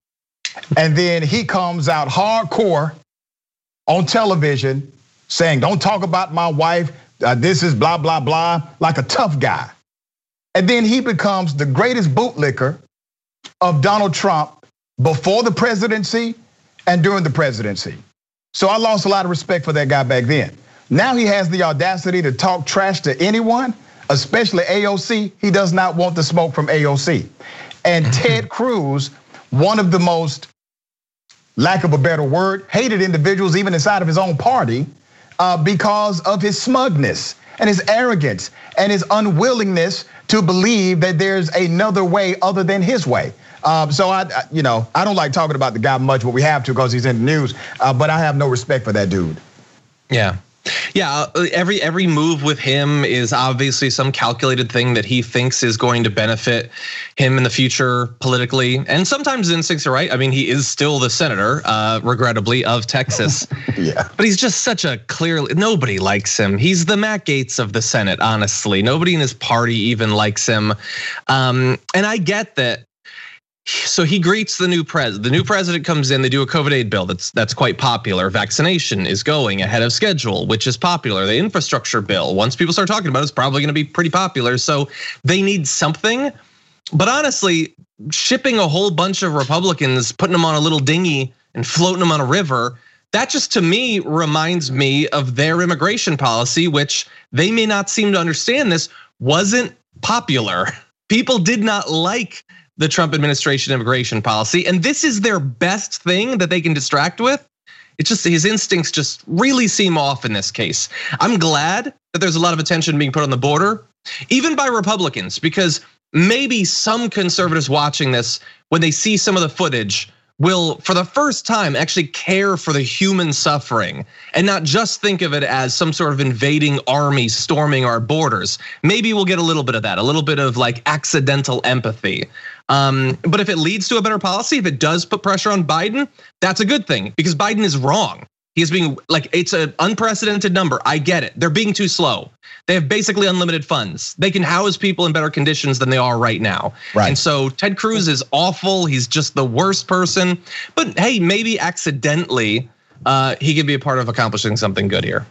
S4: And then he comes out hardcore on television saying, don't talk about my wife, this is blah, blah, blah, like a tough guy. And then he becomes the greatest bootlicker of Donald Trump before the presidency and during the presidency. So I lost a lot of respect for that guy back then. Now he has the audacity to talk trash to anyone, especially AOC. He does not want the smoke from AOC. And Ted Cruz, one of the most, lack of a better word, hated individuals even inside of his own party because of his smugness and his arrogance and his unwillingness to believe that there's another way other than his way. So I don't like talking about the guy much, but we have to because he's in the news. But I have no respect for that dude.
S2: Yeah. Every move with him is obviously some calculated thing that he thinks is going to benefit him in the future politically. And sometimes his instincts are right. I mean, he is still the senator, regrettably, of Texas.
S4: Yeah.
S2: But he's just such a nobody likes him. He's the Matt Gaetz of the Senate, honestly. Nobody in his party even likes him. And I get that. So he greets the new president. The new president comes in, they do a COVID aid bill that's quite popular. Vaccination is going ahead of schedule, which is popular. The infrastructure bill, once people start talking about it, it's probably gonna be pretty popular. So they need something. But honestly, shipping a whole bunch of Republicans, putting them on a little dinghy and floating them on a river, that just to me reminds me of their immigration policy, which they may not seem to understand this, wasn't popular. People did not like the Trump administration immigration policy. And this is their best thing that they can distract with. It's just his instincts just really seem off in this case. I'm glad that there's a lot of attention being put on the border, even by Republicans, because maybe some conservatives watching this, when they see some of the footage, will for the first time actually care for the human suffering and not just think of it as some sort of invading army storming our borders. Maybe we'll get a little bit of that, a little bit of like accidental empathy. But if it leads to a better policy, if it does put pressure on Biden, that's a good thing because Biden is wrong. He's being like, it's an unprecedented number. I get it. They're being too slow. They have basically unlimited funds. They can house people in better conditions than they are right now. Right. And so Ted Cruz is awful. He's just the worst person. But hey, maybe accidentally he can be a part of accomplishing something good here.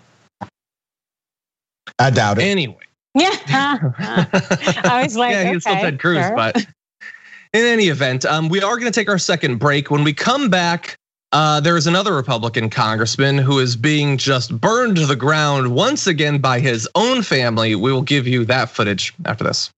S4: I doubt it.
S2: Anyway.
S3: Yeah. I was like,
S2: yeah, he's still Ted Cruz, sure. But in any event, we are going to take our second break. When we come back, there is another Republican congressman who is being just burned to the ground once again by his own family. We will give you that footage after this.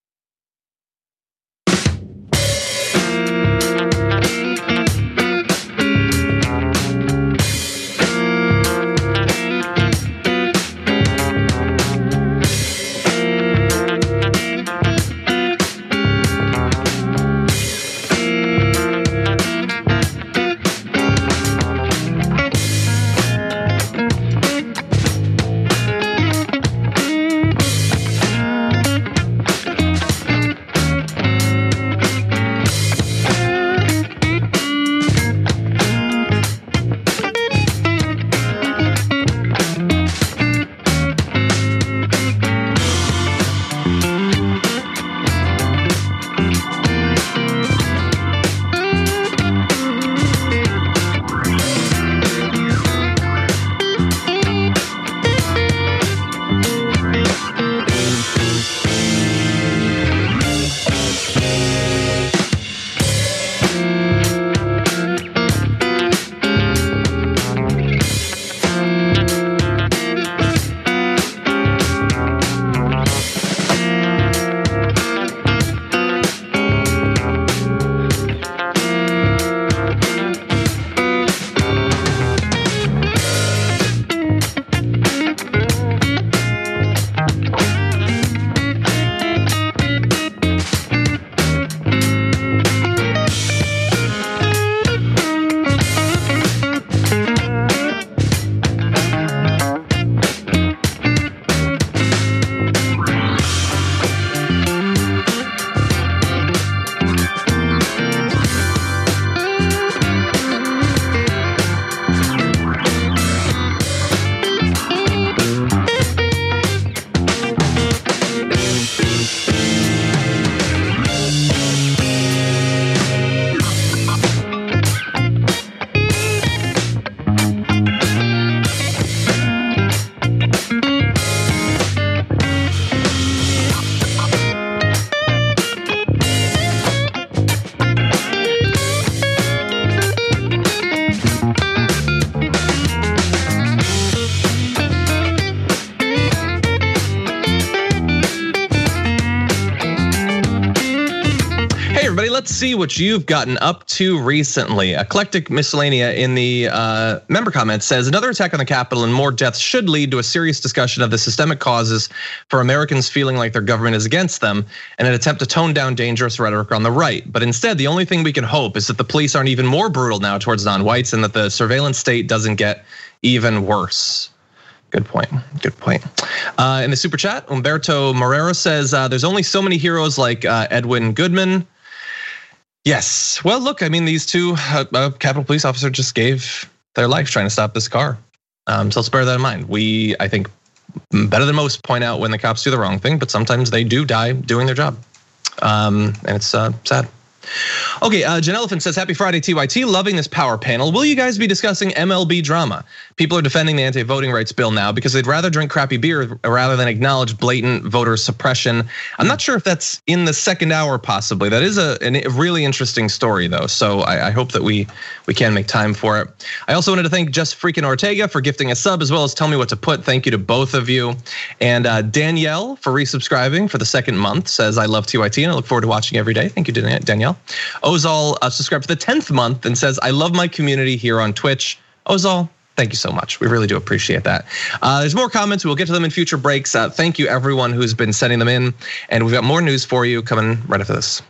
S2: everybody, let's see what you've gotten up to recently. Eclectic Miscellanea in the member comments says, another attack on the Capitol and more deaths should lead to a serious discussion of the systemic causes for Americans feeling like their government is against them and an attempt to tone down dangerous rhetoric on the right. But instead, the only thing we can hope is that the police aren't even more brutal now towards non-whites and that the surveillance state doesn't get even worse. Good point. Good point. In the super chat, Umberto Morera says, there's only so many heroes like Edwin Goodman. Yes. Well, look, I mean, these two Capitol Police officers just gave their life trying to stop this car. So let's bear that in mind. We, I think, better than most point out when the cops do the wrong thing, but sometimes they do die doing their job. And it's sad. Okay, Jen Elephant says, happy Friday, TYT. Loving this power panel. Will you guys be discussing MLB drama? People are defending the anti-voting rights bill now because they'd rather drink crappy beer rather than acknowledge blatant voter suppression. I'm not sure if that's in the second hour, possibly. That is a really interesting story, though. So I hope that we can make time for it. I also wanted to thank Just Freaking Ortega for gifting a sub, as well as Tell Me What to Put. Thank you to both of you. And Danielle for resubscribing for the second month says, I love TYT and I look forward to watching every day. Thank you, Danielle. Ozal subscribed for the 10th month and says, I love my community here on Twitch. Ozal, thank you so much. We really do appreciate that. There's more comments. We'll get to them in future breaks. Thank you everyone who's been sending them in. And we've got more news for you coming right after this.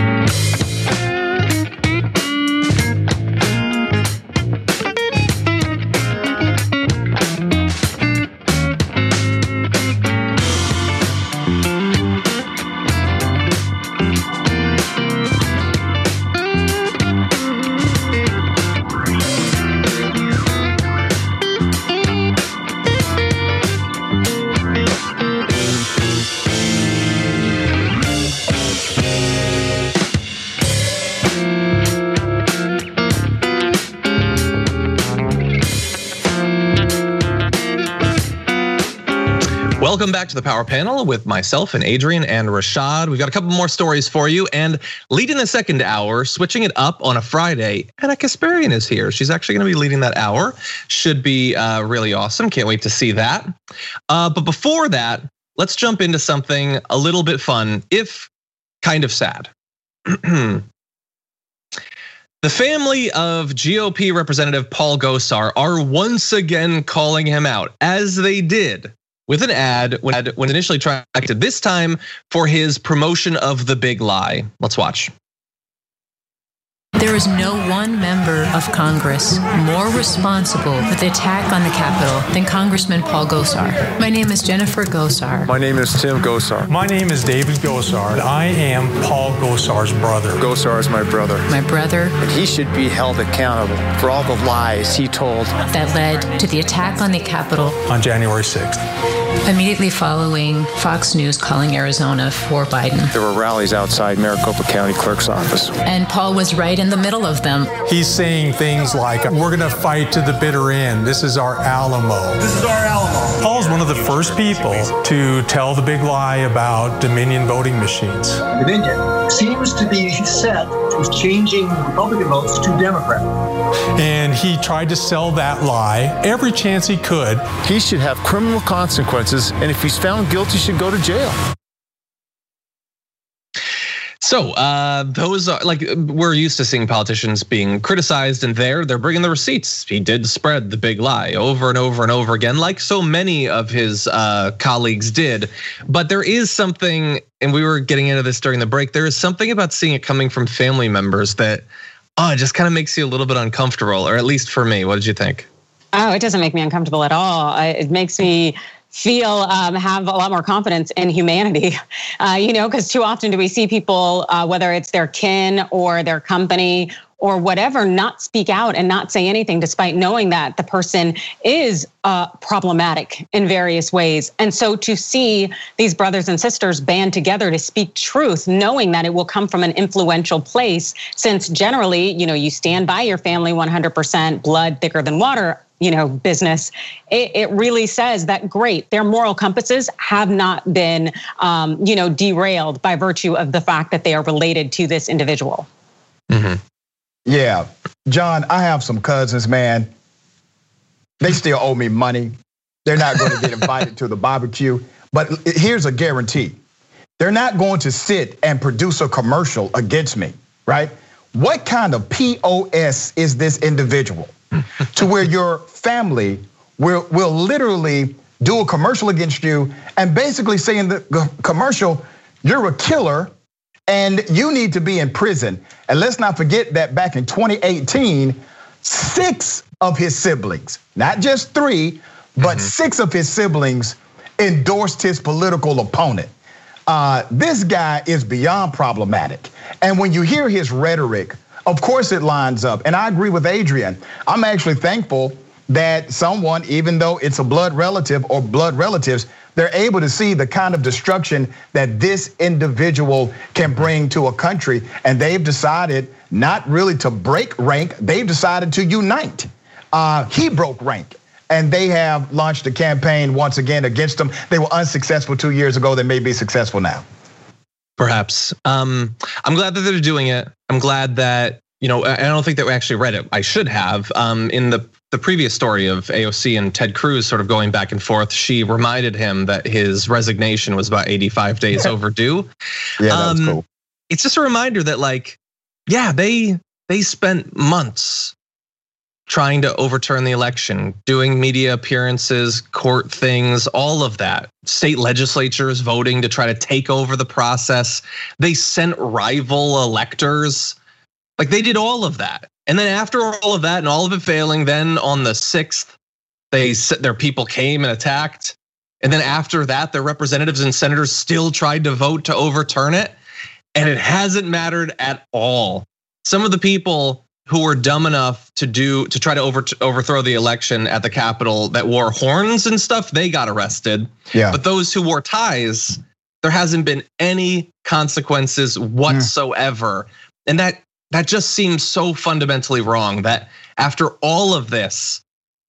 S2: Welcome back to the Power Panel with myself and Adrian and Rashad. We've got a couple more stories for you, and leading the second hour, switching it up on a Friday, Anna Kasparian is here. She's actually going to be leading that hour. Should be really awesome. Can't wait to see that. But before that, let's jump into something a little bit fun, if kind of sad. The family of GOP Representative Paul Gosar are once again calling him out, as they did with an ad when initially tracted, this time for his promotion of The Big Lie. Let's watch.
S9: There is no one member of Congress more responsible for the attack on the Capitol than Congressman Paul Gosar. My name is Jennifer Gosar.
S10: My name is Tim Gosar.
S11: My name is David Gosar. I am Paul Gosar's brother.
S10: Gosar is my brother.
S9: My brother.
S10: And he should be held accountable for all the lies he told.
S9: That led to the attack on the Capitol
S11: on January 6th.
S9: Immediately following Fox News calling Arizona for Biden.
S10: There were rallies outside Maricopa County Clerk's office.
S9: And Paul was right in the middle of them.
S11: He's saying things like, we're going to fight to the bitter end. This is our Alamo.
S12: This is our Alamo.
S11: Paul's one of the first people to tell the big lie about Dominion voting machines.
S12: Dominion seems to be set to changing Republican votes to Democrat.
S11: And he tried to sell that lie every chance he could.
S10: He should have criminal consequences, and if he's found guilty, should go to jail.
S2: So those are, like, we're used to seeing politicians being criticized, and they're bringing the receipts. He did spread the big lie over and over and over again, like so many of his colleagues did. But there is something, and we were getting into this during the break, there is something about seeing it coming from family members that, it just kind of makes you a little bit uncomfortable, or at least for me. What did you think?
S3: Oh, it doesn't make me uncomfortable at all. It makes me feel have a lot more confidence in humanity, because too often do we see people, whether it's their kin or their company or whatever, not speak out and not say anything, despite knowing that the person is problematic in various ways. And so to see these brothers and sisters band together to speak truth, knowing that it will come from an influential place, since generally, you stand by your family 100%, blood thicker than water, business, it really says that, great, their moral compasses have not been, derailed by virtue of the fact that they are related to this individual.
S2: Mm-hmm.
S4: Yeah, John, I have some cousins, man. They still owe me money. They're not going to get invited to the barbecue. But here's a guarantee. They're not going to sit and produce a commercial against me, right? What kind of POS is this individual to where your family will literally do a commercial against you and basically say in the commercial, you're a killer and you need to be in prison. And let's not forget that back in 2018, 6 of his siblings, not just 3, but 6 of his siblings endorsed his political opponent. This guy is beyond problematic. And when you hear his rhetoric, of course it lines up. And I agree with Adrian. I'm actually thankful that someone, even though it's a blood relative or blood relatives, they're able to see the kind of destruction that this individual can bring to a country. And they've decided not really to break rank, they've decided to unite. He broke rank. And they have launched a campaign once again against him. They were unsuccessful 2 years ago. They may be successful now.
S2: Perhaps. I'm glad that they're doing it. I'm glad that, I don't think that we actually read it. I should have. In the previous story of AOC and Ted Cruz sort of going back and forth, she reminded him that his resignation was about 85 days overdue.
S4: Yeah, that was cool.
S2: It's just a reminder that they spent months trying to overturn the election, doing media appearances, court things, all of that. State legislatures voting to try to take over the process. They sent rival electors. They did all of that. And then after all of that and all of it failing, then on the 6th, their people came and attacked. And then after that, their representatives and senators still tried to vote to overturn it. And it hasn't mattered at all. Some of the people who were dumb enough to try to overthrow the election at the Capitol that wore horns and stuff, they got arrested.
S4: Yeah.
S2: But those who wore ties, there hasn't been any consequences whatsoever. And that just seems so fundamentally wrong that after all of this,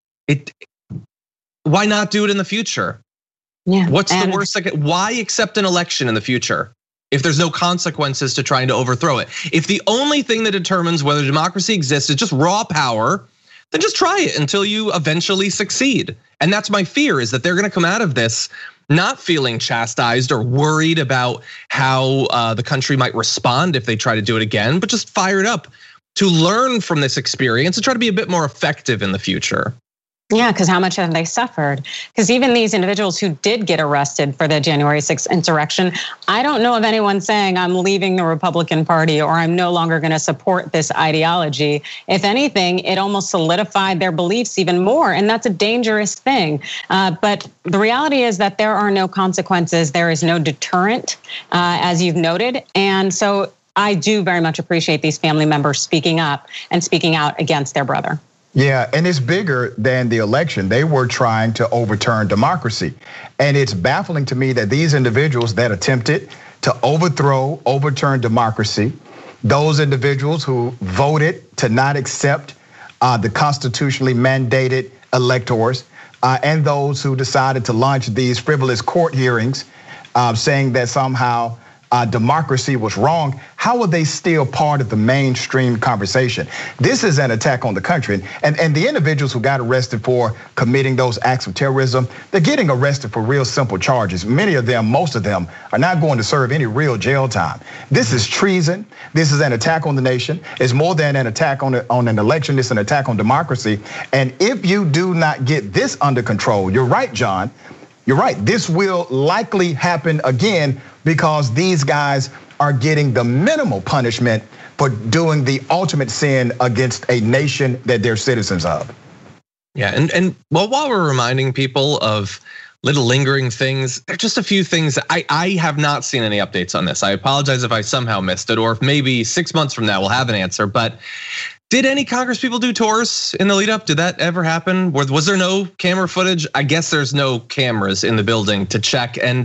S2: why not do it in the future?
S3: Yeah.
S2: What's the worst? Why accept an election in the future if there's no consequences to trying to overthrow it? If the only thing that determines whether democracy exists is just raw power, then just try it until you eventually succeed. And that's my fear, is that they're gonna come out of this not feeling chastised or worried about how the country might respond if they try to do it again, but just fired up to learn from this experience and try to be a bit more effective in the future.
S3: Yeah, because how much have they suffered? Because even these individuals who did get arrested for the January 6th insurrection, I don't know of anyone saying I'm leaving the Republican Party or I'm no longer going to support this ideology. If anything, it almost solidified their beliefs even more, and that's a dangerous thing. But the reality is that there are no consequences. There is no deterrent, as you've noted. And so I do very much appreciate these family members speaking up and speaking out against their brother.
S4: Yeah, and it's bigger than the election. They were trying to overturn democracy. And it's baffling to me that these individuals that attempted to overturn democracy, those individuals who voted to not accept the constitutionally mandated electors, and those who decided to launch these frivolous court hearings, saying that somehow democracy was wrong, how are they still part of the mainstream conversation? This is an attack on the country. And the individuals who got arrested for committing those acts of terrorism, they're getting arrested for real simple charges. Many of them, most of them, are not going to serve any real jail time. This is treason. This is an attack on the nation. It's more than an attack on an election. It's an attack on democracy. And if you do not get this under control, you're right, John. You're right. This will likely happen again because these guys are getting the minimal punishment for doing the ultimate sin against a nation that they're citizens of.
S2: Yeah, and while we're reminding people of little lingering things, there are just a few things. I have not seen any updates on this. I apologize if I somehow missed it, or if maybe 6 months from now we'll have an answer. But did any Congress people do tours in the lead up? Did that ever happen? Was there no camera footage? I guess there's no cameras in the building to check. And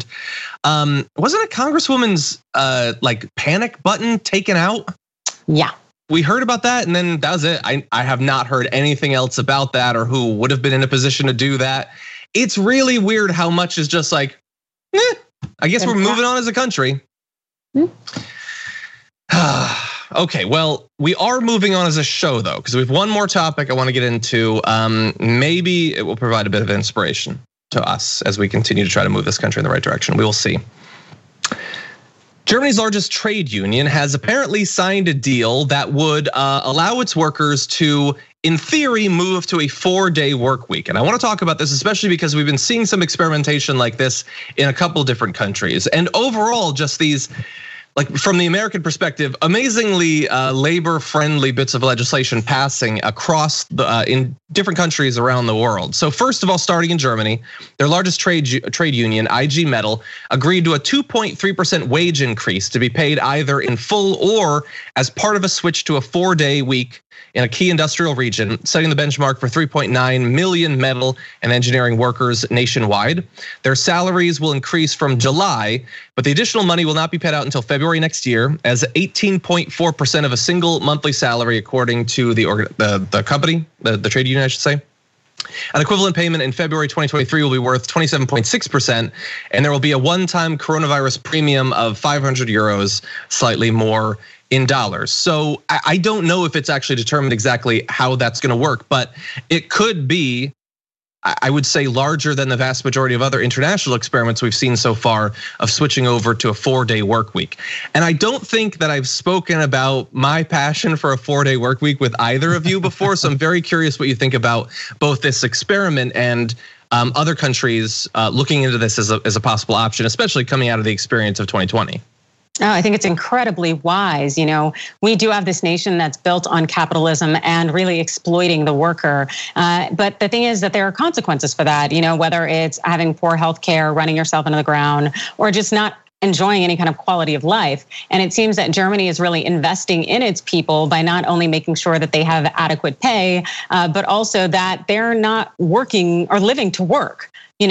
S2: wasn't a Congresswoman's panic button taken out?
S3: Yeah.
S2: We heard about that, and then that was it. I have not heard anything else about that or who would have been in a position to do that. It's really weird how much is just I guess we're moving on as a country. Okay, well, we are moving on as a show, though, because we have one more topic I want to get into. Maybe it will provide a bit of inspiration to us as we continue to try to move this country in the right direction. We will see. Germany's largest trade union has apparently signed a deal that would allow its workers to, in theory, move to a 4-day work week. And I want to talk about this, especially because we've been seeing some experimentation like this in a couple different countries. And overall, just these, like from the American perspective, amazingly labor-friendly bits of legislation passing across in different countries around the world. So first of all, starting in Germany, their largest trade union, IG Metall, agreed to a 2.3% wage increase to be paid either in full or as part of a switch to a 4-day week in a key industrial region, setting the benchmark for 3.9 million metal and engineering workers nationwide. Their salaries will increase from July, but the additional money will not be paid out until February next year as 18.4% of a single monthly salary, according to the company, the trade union, I should say. An equivalent payment in February 2023 will be worth 27.6%, and there will be a one-time coronavirus premium of 500 euros, slightly more in dollars. So I don't know if it's actually determined exactly how that's going to work, but it could be, I would say, larger than the vast majority of other international experiments we've seen so far of switching over to a 4-day work week. And I don't think that I've spoken about my passion for a 4-day work week with either of you before. So I'm very curious what you think about both this experiment and other countries looking into this as a possible option, especially coming out of the experience of 2020.
S3: Oh, I think it's incredibly wise. We do have this nation that's built on capitalism and really exploiting the worker. But the thing is that there are consequences for that, whether it's having poor health care, running yourself into the ground, or just not enjoying any kind of quality of life. And it seems that Germany is really investing in its people by not only making sure that they have adequate pay, but also that they're not working or living to work.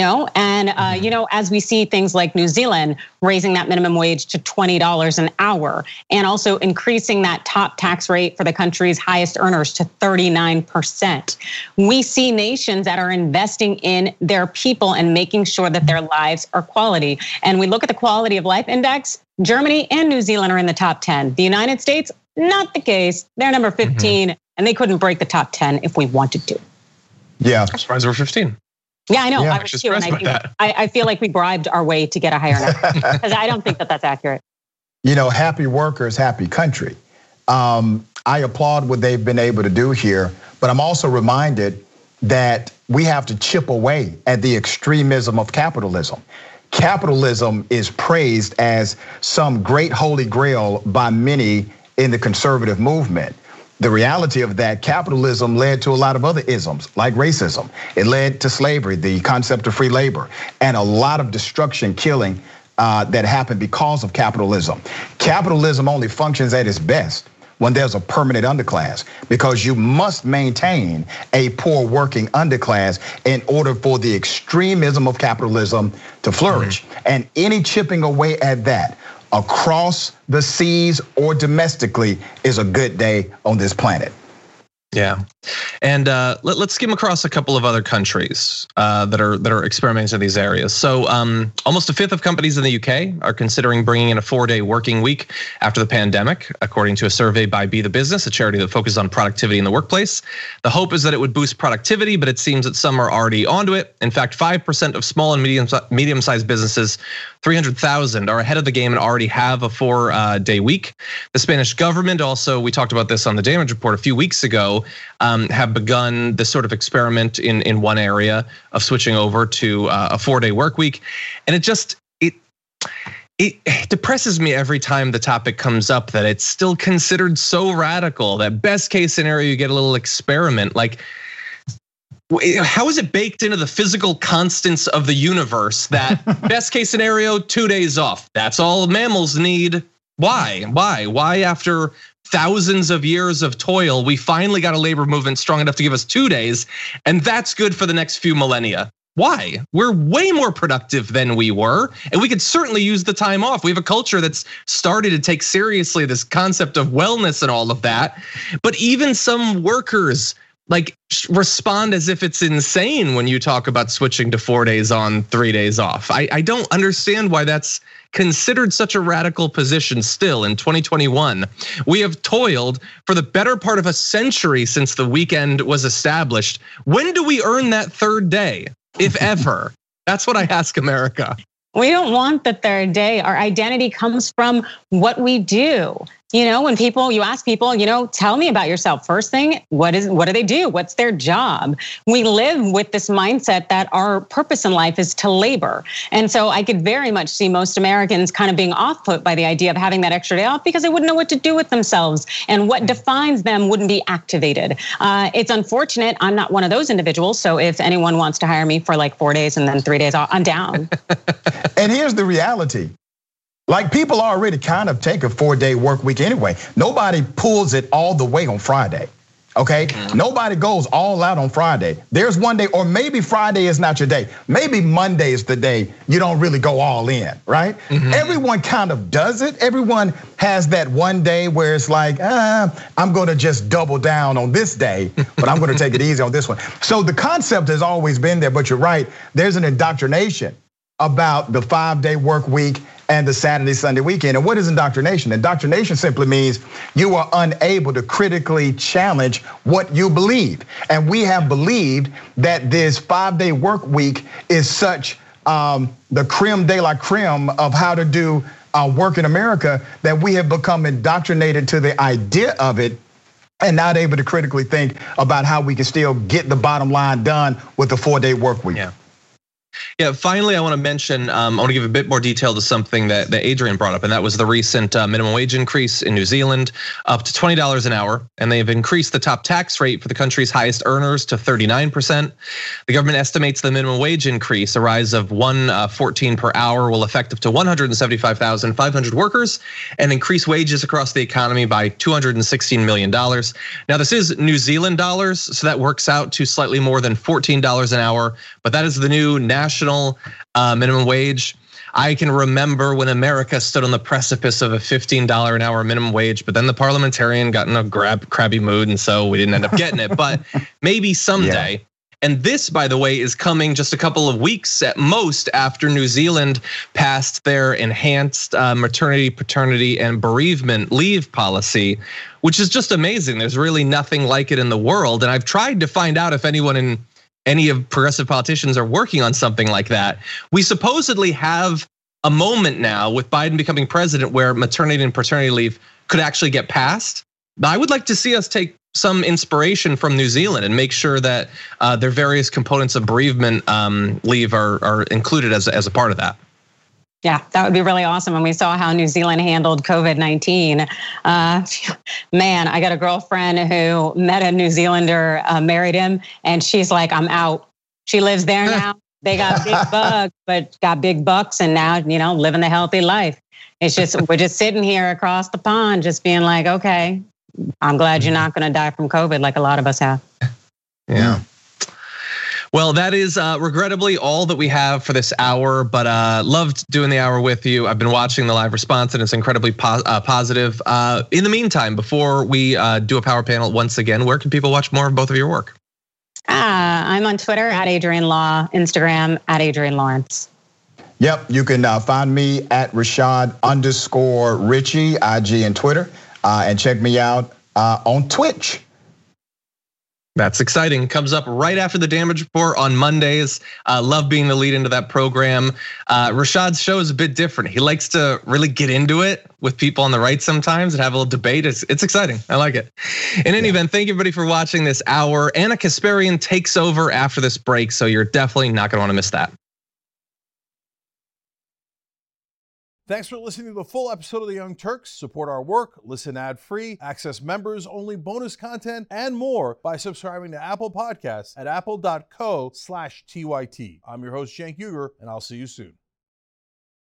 S3: As we see things like New Zealand raising that minimum wage to $20 an hour and also increasing that top tax rate for the country's highest earners to 39%. We see nations that are investing in their people and making sure that their lives are quality. And we look at the quality of life index, Germany and New Zealand are in the top 10. The United States, not the case. They're number 15 and they couldn't break the top 10 if we wanted to.
S4: Yeah.
S2: I'm surprised we're 15.
S3: Yeah, I know. I was too, and I feel like we bribed our way to get a higher number because I don't think that that's accurate.
S4: Happy workers, happy country. I applaud what they've been able to do here, but I'm also reminded that we have to chip away at the extremism of capitalism. Capitalism is praised as some great holy grail by many in the conservative movement. The reality of that, capitalism led to a lot of other isms like racism. It led to slavery, the concept of free labor, and a lot of destruction, killing that happened because of capitalism. Capitalism only functions at its best when there's a permanent underclass, because you must maintain a poor working underclass in order for the extremism of capitalism to flourish. And any chipping away at that across the seas or domestically is a good day on this planet.
S2: Yeah, and let's skim across a couple of other countries that are experimenting in these areas. So almost a fifth of companies in the UK are considering bringing in a 4-day working week after the pandemic, according to a survey by Be The Business, a charity that focuses on productivity in the workplace. The hope is that it would boost productivity, but it seems that some are already onto it. In fact, 5% of small and medium-sized businesses, 300,000, are ahead of the game and already have a 4-day week. The Spanish government also, we talked about this on the Damage Report a few weeks ago, have begun this sort of experiment in one area of switching over to a 4-day work week. And it depresses me every time the topic comes up that it's still considered so radical that best case scenario, you get a little experiment. Like, how is it baked into the physical constants of the universe that best case scenario, 2 days off? That's all mammals need. Why after thousands of years of toil, we finally got a labor movement strong enough to give us 2 days, and that's good for the next few millennia? Why? We're way more productive than we were, and we could certainly use the time off. We have a culture that's started to take seriously this concept of wellness and all of that. But even some workers respond as if it's insane when you talk about switching to 4 days on, 3 days off. I don't understand why that's considered such a radical position still in 2021. We have toiled for the better part of a century since the weekend was established. When do we earn that third day, if ever? That's what I ask America.
S3: We don't want the third day. Our identity comes from what we do. When you ask people, tell me about yourself. First thing, what do they do? What's their job? We live with this mindset that our purpose in life is to labor. And so I could very much see most Americans kind of being off-put by the idea of having that extra day off because they wouldn't know what to do with themselves, and what defines them wouldn't be activated. It's unfortunate. I'm not one of those individuals. So if anyone wants to hire me for like 4 days and then 3 days off, I'm down.
S4: And here's the reality. Like, people already kind of take a 4-day work week anyway. Nobody pulls it all the way on Friday, okay? Nobody goes all out on Friday. There's one day, or maybe Friday is not your day. Maybe Monday is the day you don't really go all in, right? Everyone kind of does it. Everyone has that one day where it's like, I'm gonna just double down on this day, but I'm gonna take it easy on this one. So the concept has always been there, but you're right. There's an indoctrination about the 5-day work week and the Saturday, Sunday weekend. And what is indoctrination? Indoctrination simply means you are unable to critically challenge what you believe. And we have believed that this 5-day work week is such the creme de la creme of how to do work in America that we have become indoctrinated to the idea of it and not able to critically think about how we can still get the bottom line done with the 4-day work week.
S2: Yeah, finally, I want to mention, I want to give a bit more detail to something that Adrian brought up, and that was the recent minimum wage increase in New Zealand up to $20 an hour. And they've increased the top tax rate for the country's highest earners to 39%. The government estimates the minimum wage increase, a rise of $1.14 per hour, will affect up to 175,500 workers and increase wages across the economy by $216 million. Now, this is New Zealand dollars, so that works out to slightly more than $14 an hour, but that is the new national minimum wage. I can remember when America stood on the precipice of a $15 an hour minimum wage, but then the parliamentarian got in a crabby mood, and so we didn't end up getting it. But maybe someday. Yeah. And this, by the way, is coming just a couple of weeks at most after New Zealand passed their enhanced maternity, paternity, and bereavement leave policy, which is just amazing. There's really nothing like it in the world. And I've tried to find out if anyone in any of progressive politicians are working on something like that. We supposedly have a moment now with Biden becoming president where maternity and paternity leave could actually get passed. But I would like to see us take some inspiration from New Zealand and make sure that their various components of bereavement leave are included as a part of that.
S3: Yeah, that would be really awesome. And we saw how New Zealand handled COVID-19. Man, I got a girlfriend who met a New Zealander, married him, and she's like, I'm out. She lives there now. They got big bugs, but got big bucks, and now, living a healthy life. It's just, we're just sitting here across the pond, just being like, okay, I'm glad you're not going to die from COVID like a lot of us have.
S2: Yeah. Well, that is regrettably all that we have for this hour, but loved doing the hour with you. I've been watching the live response and it's incredibly positive. In the meantime, before we do a power panel once again, where can people watch more of both of your work?
S3: I'm on Twitter at Adrian Law, Instagram at Adrian Lawrence.
S4: Yep, you can find me at Rashad_Richey, IG and Twitter, and check me out on Twitch.
S2: That's exciting. Comes up right after the Damage Report on Mondays. Love being the lead into that program. Rashad's show is a bit different. He likes to really get into it with people on the right sometimes and have a little debate. It's exciting. I like it. In any event, thank you everybody for watching this hour. Ana Kasparian takes over after this break, so you're definitely not going to want to miss that.
S1: Thanks for listening to the full episode of The Young Turks. Support our work, listen ad-free, access members-only bonus content, and more by subscribing to Apple Podcasts at apple.co/TYT. I'm your host, Cenk Uygur, and I'll see you soon.